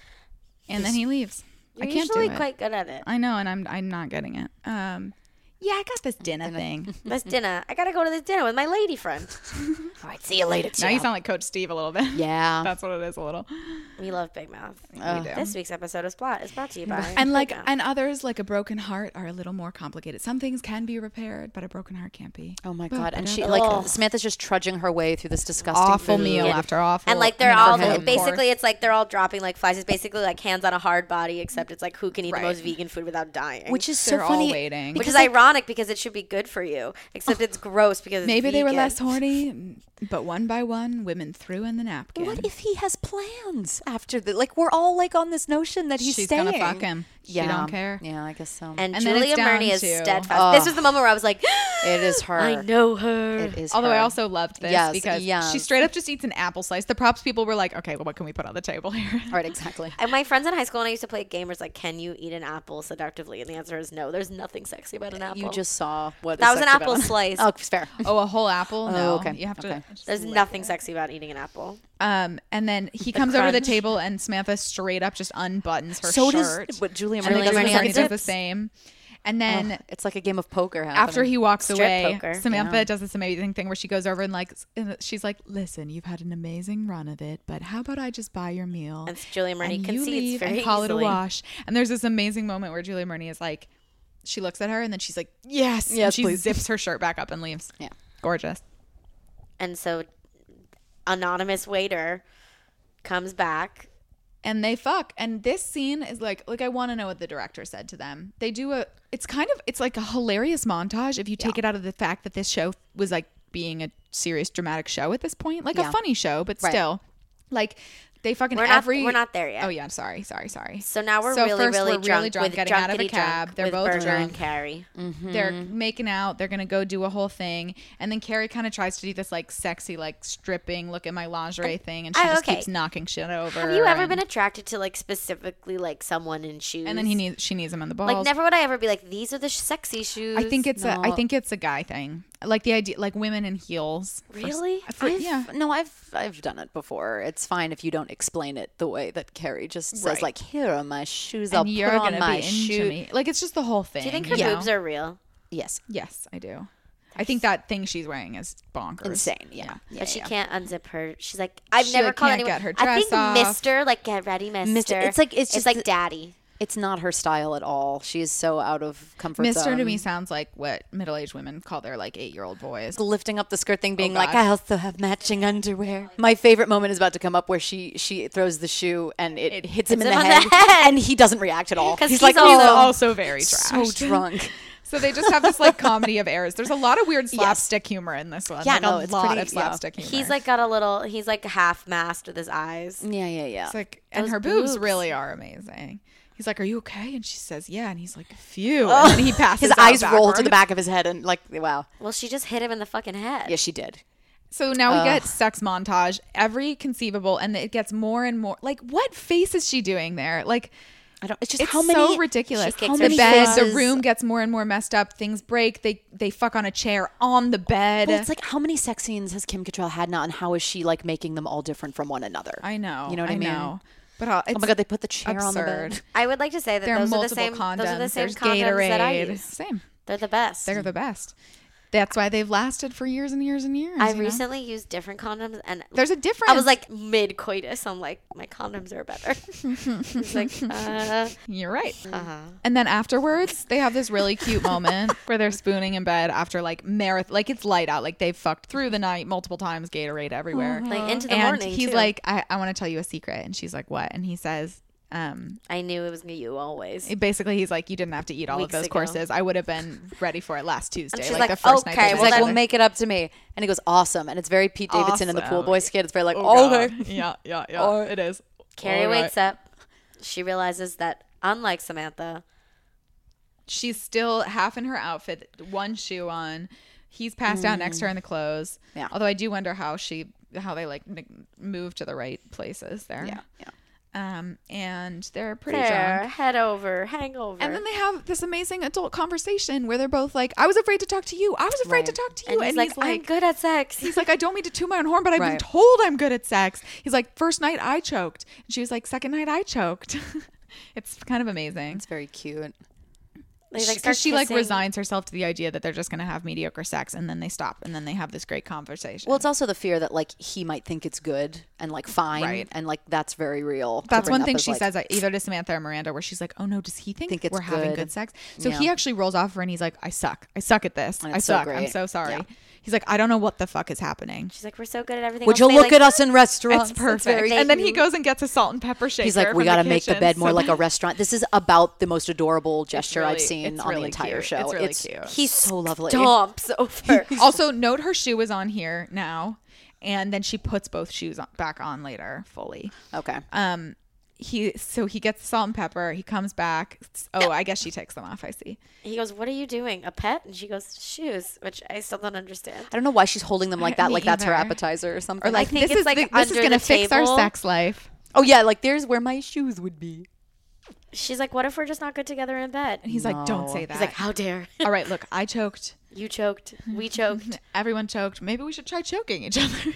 And then he leaves. You're I can't usually do it. quite good at it. I know, and I'm not getting it. Yeah, I got this dinner thing. This dinner. I gotta go to this dinner with my lady friend. All right, see you later. Now you sound like Coach Steve a little bit. Yeah. That's what it is a little. We love Big Mouth. We do. This week's episode is brought to you by And like, Big Mouth. and others like a broken heart are a little more complicated. Some things can be repaired, but a broken heart can't be. Oh my God. And she, Ugh. like, Samantha's just trudging her way through this disgusting Awful food. meal after awful. And like they're I mean, all for him, of basically course. it's like they're all dropping like flies. It's basically like Hands on a Hard Body, except it's like who can eat Right. the most vegan food without dying. Which is so They're all funny. waiting. Which because, is like, ironic because it should be good for you, except it's gross because it's maybe they were vegan. less horny, but one by one, women threw in the napkin. What if he has plans after the, like, we're all like on this notion that he's She's staying. gonna fuck him. She don't care. Yeah, I guess so. And then Julia it's down Murney is to- steadfast. This was the moment where I was like, it is her. I know her. It is Although her. I also loved this Yes, because yes. she straight up just eats an apple slice. The props people were like, okay, well, what can we put on the table here? All right, exactly. And my friends in high school and I used to play gamers like, can you eat an apple seductively? And the answer is no. There's nothing sexy about an apple. You just saw what That is was an sexy apple about it. slice. Oh, it's fair. Oh, a whole apple? No. okay. You have to. Okay. just There's lick nothing it. sexy about eating an apple. And then he comes over to the crunch. table and Samantha straight up just unbuttons her So shirt. does what Julia And then Murney does. Julia Julia Murney Murney on does the zips. same. And then It's like a game of poker happening. after he walks Strip away, poker. Samantha does this amazing thing where she goes over and like, she's like, listen, you've had an amazing run of it, but how about I just buy your meal? And Julia Murney and you concedes leave very and call easily. it a wash. And there's this amazing moment where Julia Murney is like, she looks at her and then she's like, yes. And Yes, she please. zips her shirt back up and leaves. Yeah. Gorgeous. And so anonymous waiter comes back. And they fuck. And this scene is like I want to know what the director said to them. They do it's like a hilarious montage if you take it out of the fact that this show was like being a serious dramatic show at this point. Like a funny show, but Right. still. Like they fucking We're not there yet. Oh yeah, sorry. So now we're So really, first really we're drunk really drunk, with getting out of a drunkity cab. drunk They're with both Berger drunk. and Carrie. They're making out. They're gonna go do a whole thing, and then Carrie kind of tries to do this like sexy, like stripping, look at my lingerie thing, and she just okay. keeps knocking shit over. Have you ever and- been attracted to like specifically like someone in shoes? And then she needs him in the balls. like never would I ever be like these are the sexy shoes. I think it's a guy thing. Like the idea, like women in heels. Really? Yeah. No, I've done it before. It's fine if you don't explain it the way that Carrie just says, Right. like, here are my shoes. And I'll you're put on gonna my be into shoe. me. Like it's just the whole thing. Do you think her know? boobs are real? Yes. Yes, I do. I think that thing she's wearing is bonkers. Insane. Yeah. But she can't unzip her. She's like, I've She, never like, called can't anyone. get her I think dress off. Mister, like get ready, Mister. It's like- it's just like the- Daddy. It's not her style at all. She is so out of comfort Mister zone. to me sounds like what middle-aged women call their like 8-year-old boys. Lifting up the skirt thing, being Oh, like, God. I also have matching underwear. My favorite moment is about to come up where she throws the shoe and it hits him in hits the him on head, the head. and he doesn't react at all. 'Cause He's he's like, also- Also very so trashed. drunk. So they just have this like comedy of errors. There's a lot of weird slapstick humor in this one. Yeah, like no, a it's lot pretty- of slapstick humor. He's like got a little. He's like half masked with his eyes. Yeah. It's like, and Those her boobs boobs. really are amazing. He's like, "Are you okay?" And she says, "Yeah." And he's like, "Phew." And then he passes. His out eyes roll to the backward. back of his head and like, wow. Well, she just hit him in the fucking head. Yeah, she did. So now we get sex montage, every conceivable, and it gets more and more. Like, what face is she doing there? Like, I don't. It's just it's how many. so ridiculous. She kicks The her bed, the faces- room gets more and more messed up. Things break. They fuck on a chair on the bed. Well, it's like how many sex scenes has Kim Cattrall had now, and how is she like making them all different from one another? I know. You know what I mean? Know. But Oh my god, they put the chair on the absurd. bed. I would like to say that There are those are the multiple same. condoms. Those are the same There's condoms that I Gatorade. use. Same. They're the best. They're the best. That's why they've lasted for years and years and years. I you know? recently used different condoms, and There's a difference. I was like mid coitus. I'm like, my condoms are better. It's like, You're right. uh-huh. And then afterwards, they have this really cute moment where they're spooning in bed after like marathon. Like it's light out. Like they've fucked through the night multiple times, Gatorade everywhere. like into the And morning. he's too. like, I want to tell you a secret. And she's like, what? And he says, I knew it was you always. basically, he's like, you didn't have to eat all Weeks of those ago. courses. I would have been ready for it last Tuesday. she's like like, the first okay, night. He's well, like, then- "We'll make it up to me," and he goes, "Awesome!" And it's very Pete Davidson in the Pool Awesome. Boy skit. It's very like, Oh, "Okay." God. Yeah. It is. Carrie All right. wakes up. She realizes that unlike Samantha, She's still half in her outfit, one shoe on. He's passed out next to her in the clothes. Yeah. Although I do wonder how they like move to the right places there. Yeah, yeah. and they're pretty There, drunk. head over, hangover. And then they have this amazing adult conversation where they're both like, I was afraid to talk to you. I was afraid to talk to you. and he's like, I'm good at sex. He's like, I don't mean to toot my own horn, but I've been Right. told I'm good at sex. He's like, first night I choked. And she was like, second night I choked. It's kind of amazing. It's very cute. They, like, start Because she like kissing. resigns herself to the idea that they're just going to have mediocre sex, and then they stop, and then they have this great conversation. Well, it's also the fear that like he might think it's good and like fine, Right. and like that's very real. to That's bring one up thing as, she like, says either to Samantha or Miranda, where she's like, "Oh no, does he think it's we're having good? good sex?" So Yeah. he actually rolls off her, and he's like, "I suck at this. And I it's so suck. I'm great. so sorry." Yeah. He's like, "I don't know what the fuck is happening." She's like, we're so good at everything. Would else." you They, look like, at us in restaurants? It's perfect. very And then he cute. goes and gets a salt and pepper shaker. He's like, we got got to make the bed more like a restaurant. This is about the most adorable gesture I've really- seen it's on the really entire cute. show. It's really cute. He so lovely. stomps over. Also, note her shoe is on here now, and then she puts both shoes back on later fully. Okay. He gets the salt and pepper. He comes back. Oh, I guess she takes them off. I see. He goes, what are you doing? A pet? And she goes, shoes, which I still don't understand. I don't know why she's holding them like that. Me Like that's her either. appetizer or something. Or like, think this it's is like this is under gonna the fix our table. sex life. oh yeah, like there's where my shoes would be. She's like, what if we're just not good together in bed? And he's like, "Don't say that." He's like, how dare. All right, look, I choked. You choked. We choked. Everyone choked. Maybe we should try choking each other.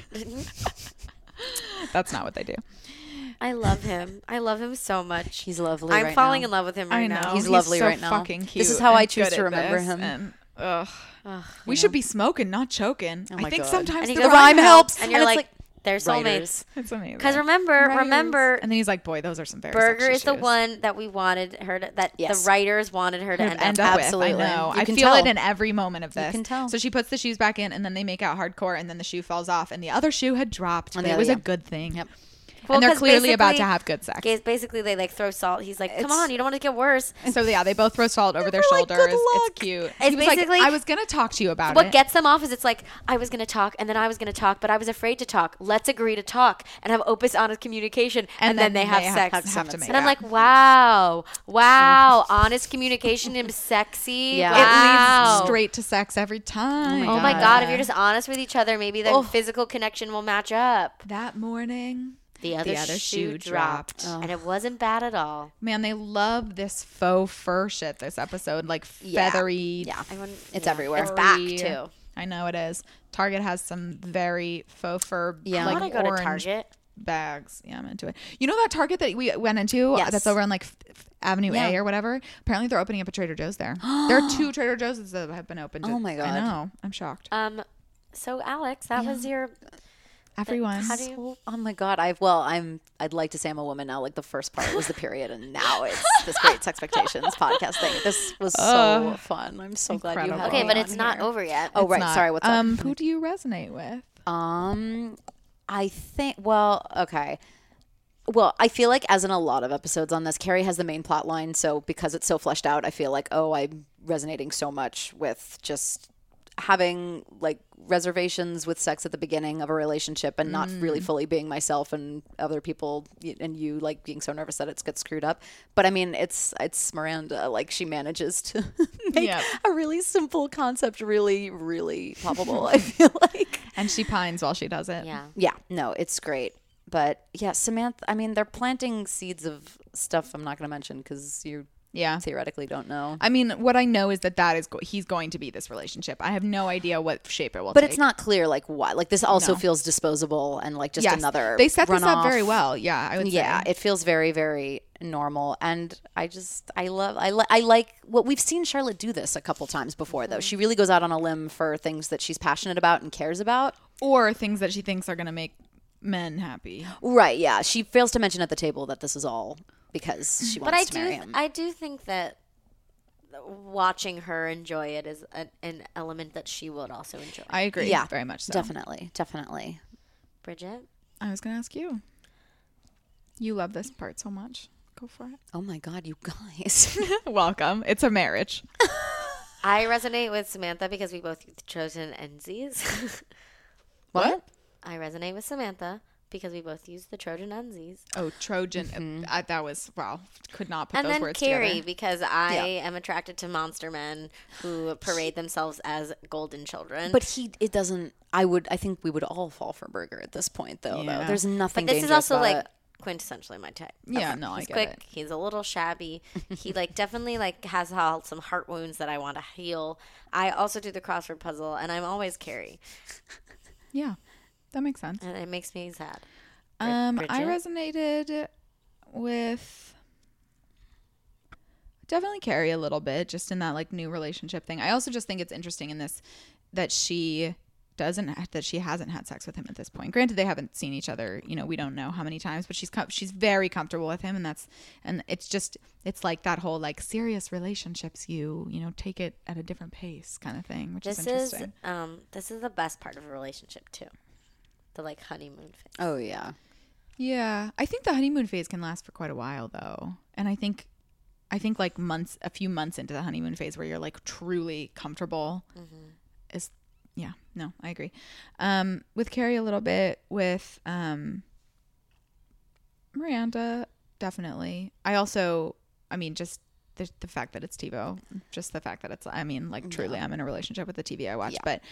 That's not what they do. I love him. I love him so much. He's lovely. I'm right falling now. in love with him I right know. now. He's lovely so right now. Fucking cute. This is how I and choose good to at remember this, him. And, we should be smoking, not choking. Oh I my think God. sometimes And he the goes, rhyme helps. And you're it's like, like they're soulmates. writers. It's amazing. Because remember, and then he's like, "Boy, those are some very Burger sexy is the shoes." one that we wanted her to, that Yes. the writers wanted her to end up with. Absolutely. With. I know. You I can feel it tell. in every moment of this. can tell. So she puts the shoes back in, and then they make out hardcore, and then the shoe falls off, and the other shoe had dropped. And But the it other- was a yeah. good thing. Yep. Well, And they're 'cause clearly about to basically- have good sex. Basically, they like throw salt. He's like, come on, you don't want to get worse. So yeah, they both throw salt over their We're like, shoulders. "Good luck." It's cute. It's He was like, basically- I was gonna talk to you about What it. gets them off is it's like, I was going to talk, and then I was going to talk, but I was afraid to talk. Let's agree to talk and have open, honest communication, and then they have sex. have to make And I'm out. like, wow, honest communication is sexy. Yeah. It Wow. leads straight to sex every time. Oh my God, if you're just honest with each other, maybe the physical connection will match up. That morning, The other shoe dropped. And it wasn't bad at all. man, they love this faux fur shit this episode. Like feathery. Yeah. Everyone- It's yeah. everywhere. It's back, furry. too. I know it is. Target has some very faux fur, Yeah. I like want to go orange to Target. bags. Yeah, I'm into it. You know that Target that we went into Yes. that's over on like Avenue Yeah. A or whatever? Apparently they're opening up a Trader Joe's there. There are 2 Trader Joe's that have been opened. Oh my God. I know. I'm shocked. So Alex, that was your. Everyone. How do you? Oh my God. I'd like to say I'm a woman now. Like the first part was the period, and now it's this Great Expectations podcast thing. This was so fun. I'm so glad you Incredible. had Okay, me but on it's not here. over yet. Oh It's right. not. Sorry. What's up? Who do you resonate with? I think, well, okay. Well, I feel like as in a lot of episodes on this, Carrie has the main plot line. So because it's so fleshed out, I feel like, I'm resonating so much with just having like reservations with sex at the beginning of a relationship and not really fully being myself, and other people and you like being so nervous that it gets screwed up. But I mean, it's Miranda. Like she manages to make Yep. a really simple concept really, really palpable. I feel like. And she pines while she does it. Yeah. Yeah, no, it's great. But yeah, Samantha, I mean, they're planting seeds of stuff I'm not going to mention because you Yeah. theoretically don't know. I mean, what I know is that is he's going to be this relationship. I have no idea what shape it will But take. it's not clear, like, what. Like, this also No. feels disposable and, like, just Yes. another They set this up runoff. very well. Yeah, I would Yeah, say. it feels very, very normal. And I like what we've seen Charlotte do this a couple times before, though. She really goes out on a limb for things that she's passionate about and cares about. Or things that she thinks are going to make men happy. Right, yeah. She fails to mention at the table that this is all because she But wants to marry him. I do think that watching her enjoy it is an element that she would also enjoy. I agree. Yeah, very much so. Definitely. Bridget? I was going to ask you. You love this part so much. Go for it. Oh my God, you guys. Welcome. It's a marriage. I resonate with Samantha because we both chosen Enzies. What? I resonate with Samantha because we both use the Trojan Enzies. Oh, Trojan. That was, wow. Could not put And those then words Carrie together. because I am attracted to monster men who parade themselves as golden children. But it doesn't. I think we would all fall for Burger at this point, though. Yeah. There's nothing. But this is dangerous also about like it. quintessentially my type. Yeah, no, I He's get quick. it. He's a little shabby. He like definitely like has some heart wounds that I want to heal. I also do the crossword puzzle, and I'm always Carrie, Yeah, that makes sense. and it makes me sad. I Bridget? resonated with definitely Carrie a little bit, just in that like new relationship thing. I also just think it's interesting in this that she hasn't had sex with him at this point. Granted, they haven't seen each other. You know, we don't know how many times, but she's very comfortable with him, and it's like that whole like serious relationships. You know, take it at a different pace kind of thing, which is interesting. This is the best part of a relationship too, the like honeymoon phase. Oh yeah. Yeah, I think the honeymoon phase can last for quite a while though, and I think like a few months into the honeymoon phase where you're like truly comfortable is, yeah, no, I agree. With Carrie a little bit, with Miranda, definitely. I mean, just the fact that it's TiVo, just the fact that it's, I mean, like truly I'm in a relationship with the TV I watch, but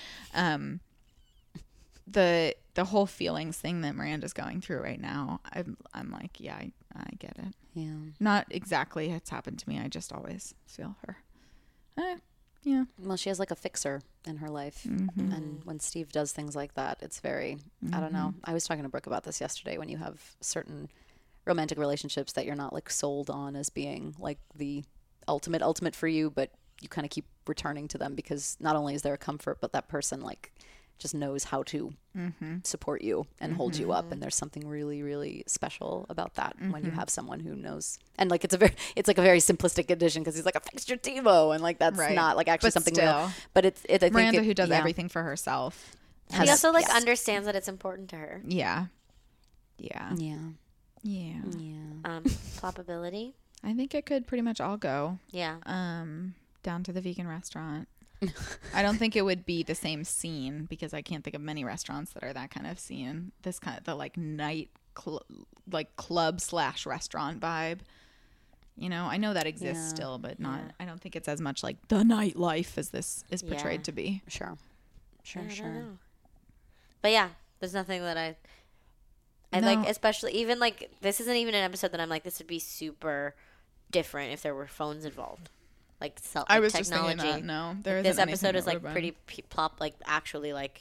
the whole feelings thing that Miranda's going through right now, I'm like, yeah, I get it. Yeah. Not exactly it's happened to me. I just always feel her. Yeah. Well, she has like a fixer in her life. Mm-hmm. And when Steve does things like that, it's very, I don't know. I was talking to Brooke about this yesterday. When you have certain romantic relationships that you're not like sold on as being like the ultimate for you, but you kind of keep returning to them because not only is there a comfort, but that person like just knows how to support you and hold you up. And there's something really, really special about that when you have someone who knows. And like, it's like a very simplistic addition because he's like, I fixed your TiVo. And like, that's Right. not like actually But something still. real. But I think Miranda, who does yeah. everything for herself. She also like understands that it's important to her. Yeah. Yeah. Yeah. Plopability. I think it could pretty much all go Yeah. down to the vegan restaurant. I don't think it would be the same scene because I can't think of many restaurants that are that kind of scene. This kind of the like night like club / restaurant vibe. You know, I know that exists still, but not. I don't think it's as much like the nightlife as this is portrayed to be. Sure. I don't know. But yeah, there's nothing that I No. like, especially even like this isn't even an episode that I'm like this would be super different if there were phones involved. Like I was technology. just thinking that. No, there This isn't anything episode that is like would've pretty been. plop. Like actually, like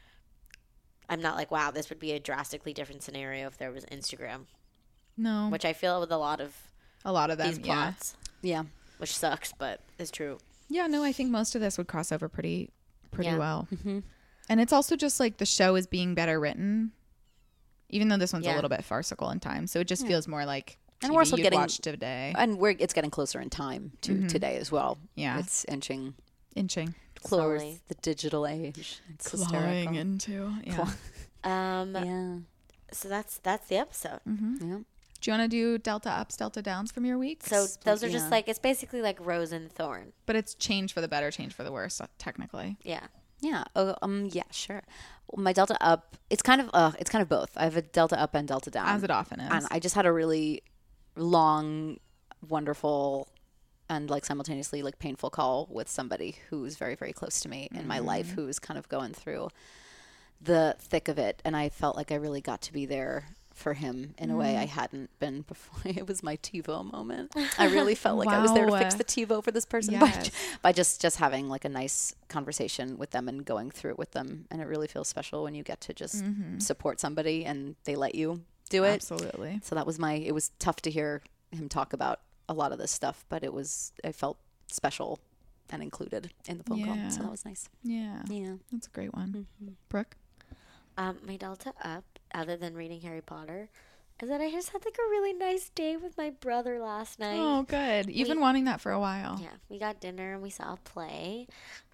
I'm not like wow, this would be a drastically different scenario if there was Instagram, No, which I feel with a lot of them. these Yeah. plots, Yeah. which sucks, but is true. Yeah, no, I think most of this would cross over pretty Yeah. well. And it's also just like the show is being better written, even though this one's a little bit farcical in time. So it just feels more like And TV we're also you'd getting- watch today. And it's getting closer in time to today as well. Yeah. It's inching Inching, towards Slowly. the digital age. It's clawing hysterical. into. Yeah. Yeah. So that's the episode. Yeah. Do you want to do Delta ups, Delta downs from your weeks? So those are just Yeah. like it's basically like rose and thorn. but it's change for the better, change for the worse, technically. Yeah. Yeah. Oh, yeah, sure. Well, my Delta up, it's kind of both. I have a Delta up and Delta down. As it often is. And I just had a really long, wonderful, and like simultaneously like painful call with somebody who's very, very close to me in my life, who's kind of going through the thick of it. And I felt like I really got to be there for him in a way I hadn't been before. It was my TiVo moment. I really felt like I was there to fix Wow. the TiVo for this person Yes. by just having like a nice conversation with them and going through it with them. And it really feels special when you get to just support somebody and they let you do it. Absolutely. So that was it was tough to hear him talk about a lot of this stuff, but I felt special and included in the phone call. Yeah. So that was nice. Yeah. Yeah. That's a great one. Brooke? My Delta up, other than reading Harry Potter, is that I just had like a really nice day with my brother last night. Oh, good. You've been wanting that for a while. Yeah, we got dinner and we saw a play,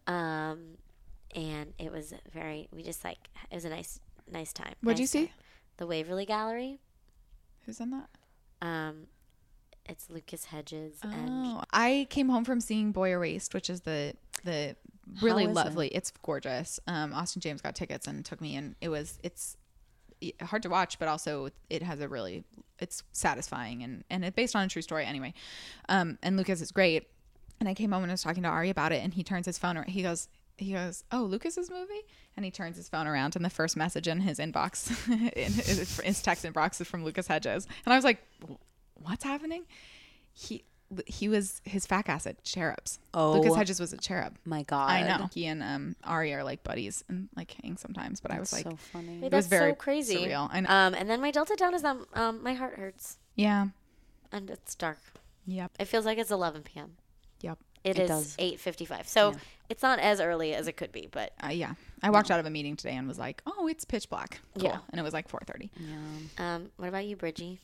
and it was it was a nice time. What'd you Nice see? time. The Waverly Gallery. Who's in that? It's Lucas Hedges and Oh, I came home from seeing Boy Erased, which is the really is lovely. It's gorgeous. Austin James got tickets and took me, and it's hard to watch, but also it has it's satisfying and it's based on a true story anyway. And Lucas is great. And I came home and I was talking to Ari about it, and he turns his phone around. He goes, he goes, "Oh, Lucas's movie?" And he turns his phone around, and the first message in his inbox, in his text inbox, is from Lucas Hedges. And I was like, "What's happening?" He was his fat ass at Cherubs. Oh, Lucas Hedges was a Cherub. My God, I know. He and Ari are like buddies and like hang sometimes. But I was like, so funny. Wait, it was that's very so crazy. surreal. I know. And then my Delta Down is that my heart hurts Yeah. and it's dark. Yep. It feels like it's 11 p.m. Yep. It is does. 8:55. So it's not as early as it could be, but Yeah. I walked out of a meeting today and was like, "Oh, it's pitch black." Cool. Yeah. And it was like 4:30. what about you, Bridgie?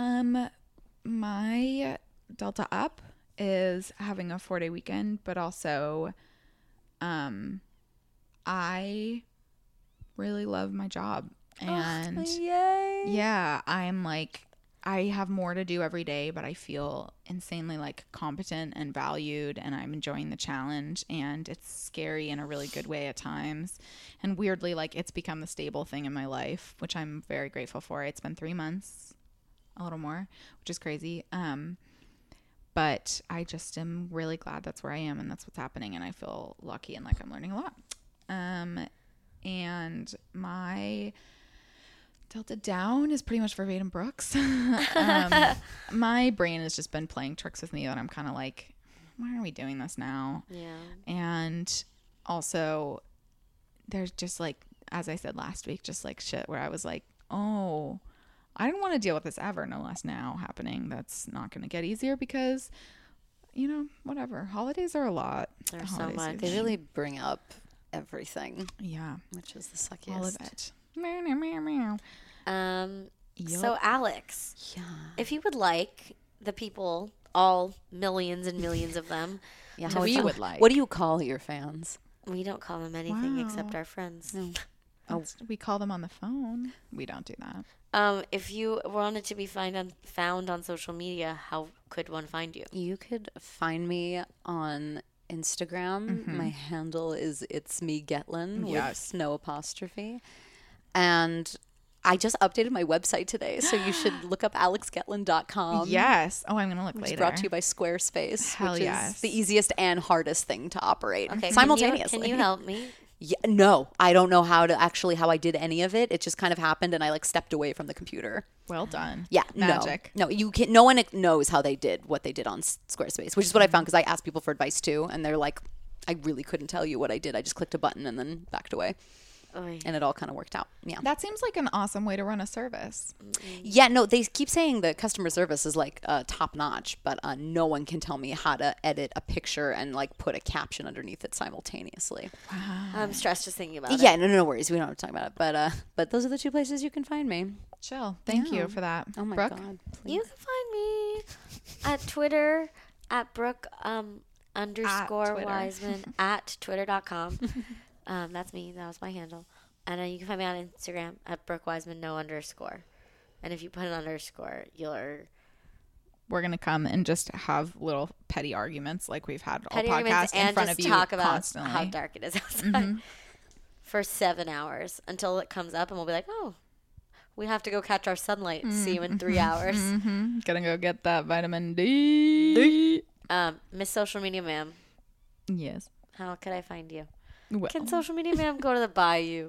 My Delta Up is having a 4-day weekend, but also I really love my job. And Yay. yeah, I'm like, I have more to do every day, but I feel insanely like competent and valued, and I'm enjoying the challenge, and it's scary in a really good way at times. And weirdly, like, it's become the stable thing in my life, which I'm very grateful for. It's been 3 months, a little more, which is crazy. But I just am really glad that's where I am and that's what's happening, and I feel lucky and like I'm learning a lot. And my Delta Down is pretty much verbatim Brooks. My brain has just been playing tricks with me that I'm kind of like, why are we doing this now? Yeah. And also, there's just like, as I said last week, just like shit where I was like, oh, I didn't want to deal with this ever, no less now happening. That's not going to get easier because, you know, whatever. Holidays are a lot. There's so Holiday much. They season. really bring up everything, Yeah. which is the suckiest. All of it. Meow, meow, meow, meow. So Alex, Yeah. if you would like the people, all millions and millions of them, Yeah. How we would like. What do you call your fans? we don't call them anything Wow. except our friends. We call them on the phone. We don't do that. If you wanted to be found on social media, how could one find you? You could find me on Instagram. My handle is It's Me Getlin Yes. with no apostrophe. And I just updated my website today, so you should look up alexgetlin.com. Yes. Oh, I'm going to look It's later. brought to you by Squarespace, Hell which yes. is the easiest and hardest thing to operate Okay, simultaneously. Can you help me? Yeah, no, I don't know how I did any of it. It just kind of happened, and I like stepped away from the computer. Well done. Yeah, Magic. No, you can. No one knows how they did what they did on Squarespace, which is what I found because I asked people for advice too, and they're like, I really couldn't tell you what I did. I just clicked a button and then backed away, Oy. and it all kind of worked out. Yeah. That seems like an awesome way to run a service. Yeah, no, they keep saying the customer service is like top notch, but no one can tell me how to edit a picture and like put a caption underneath it simultaneously. I'm stressed just thinking about it. Yeah, no worries. We don't have to talk about it, but those are the two places you can find me. Chill. Thank you for that. Oh my Brooke? God. Please. You can find me at Twitter at Brooke underscore Twitter. Wiseman at twitter.com. That's me. That was my handle. And you can find me on Instagram at Brooke Wiseman no underscore. And if you put an underscore, We're going to come and just have little petty arguments like we've had all petty arguments podcast in and front just of you talk about constantly. how dark it is outside for 7 hours until it comes up, and we'll be like, oh, we have to go catch our sunlight. See you in 3 hours. Gonna go get that vitamin D. Miss Social Media Ma'am, Yes. how could I find you? Well, Can Social Media Ma'am go to the bayou?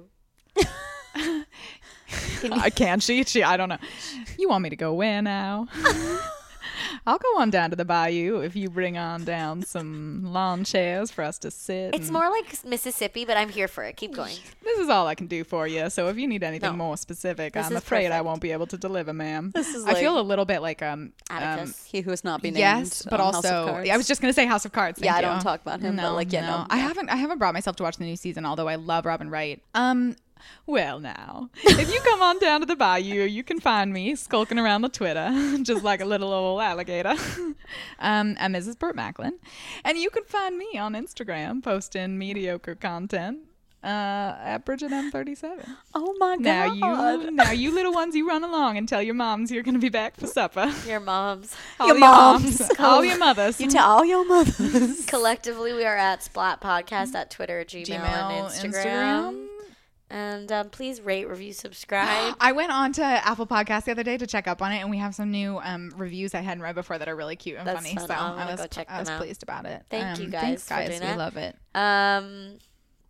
can she? I don't know. You want me to go where now? I'll go on down to the bayou if you bring on down some lawn chairs for us to sit. It's more like Mississippi, but I'm here for it. Keep going. This is all I can do for you. So if you need anything No. more specific, This I'm is afraid I perfect. won't be able to deliver, ma'am. This is I feel a little bit like Atticus. He who has not been named. yes, but on House of also Cards. I was just gonna say House of Cards. Yeah, thank I you. don't talk about him, but, like, yeah, no. I haven't brought myself to watch the new season, although I love Robin Wright. Well, now, if you come on down to the bayou, you can find me skulking around the Twitter, just like a little old alligator. I'm Mrs. Burt Macklin. And you can find me on Instagram posting mediocre content at Bridget M37. Oh my God. Now you little ones, you run along and tell your moms you're going to be back for supper. Your moms. All Your moms. all your mothers. You tell all your mothers. Collectively, we are at Splat Podcast at Twitter, Gmail, and Instagram. And please rate, review, subscribe. I went on to Apple Podcasts the other day to check up on it, and we have some new reviews I hadn't read before that are really cute and That's funny. fun. So I'm gonna I was go check I was them out. pleased about it. Thank you Thanks, guys for guys. doing We that. love it.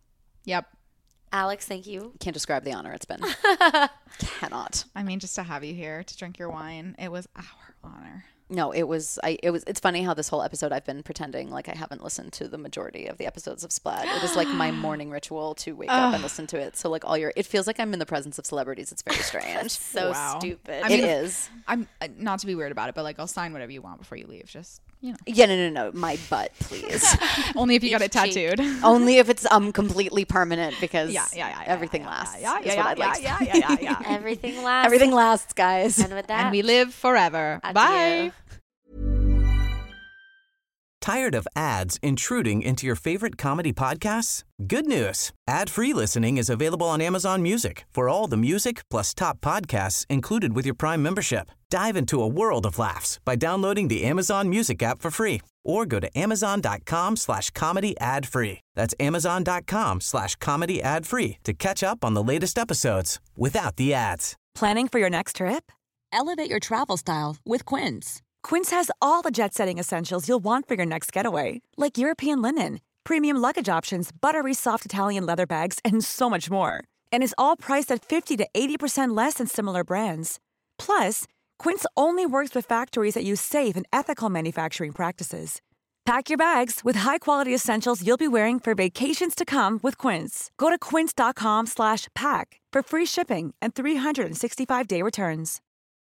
Yep. Alex, thank you. Can't describe the honor it's been. Cannot. I mean, just to have you here to drink your wine, it was our honor. No, it's funny how this whole episode I've been pretending like I haven't listened to the majority of the episodes of Splat. It is like my morning ritual to wake up and listen to it. So like it feels like I'm in the presence of celebrities. It's very strange. So stupid. I mean, it is. I'm not to be weird about it, but like I'll sign whatever you want before you leave. Just, you know. Yeah, no. My butt, please. Only if you got it tattooed. Only if it's completely permanent because everything lasts. Yeah. Everything lasts. Everything lasts, guys. And with that, And we live forever. adieu. Bye. Tired of ads intruding into your favorite comedy podcasts? Good news. Ad-free listening is available on Amazon Music for all the music plus top podcasts included with your Prime membership. Dive into a world of laughs by downloading the Amazon Music app for free or go to amazon.com/comedy ad-free. That's amazon.com/comedy ad-free to catch up on the latest episodes without the ads. Planning for your next trip? Elevate your travel style with Quince. Quince has all the jet-setting essentials you'll want for your next getaway, like European linen, premium luggage options, buttery soft Italian leather bags, and so much more. And is all priced at 50 to 80% less than similar brands. Plus, Quince only works with factories that use safe and ethical manufacturing practices. Pack your bags with high-quality essentials you'll be wearing for vacations to come with Quince. Go to quince.com/pack for free shipping and 365-day returns.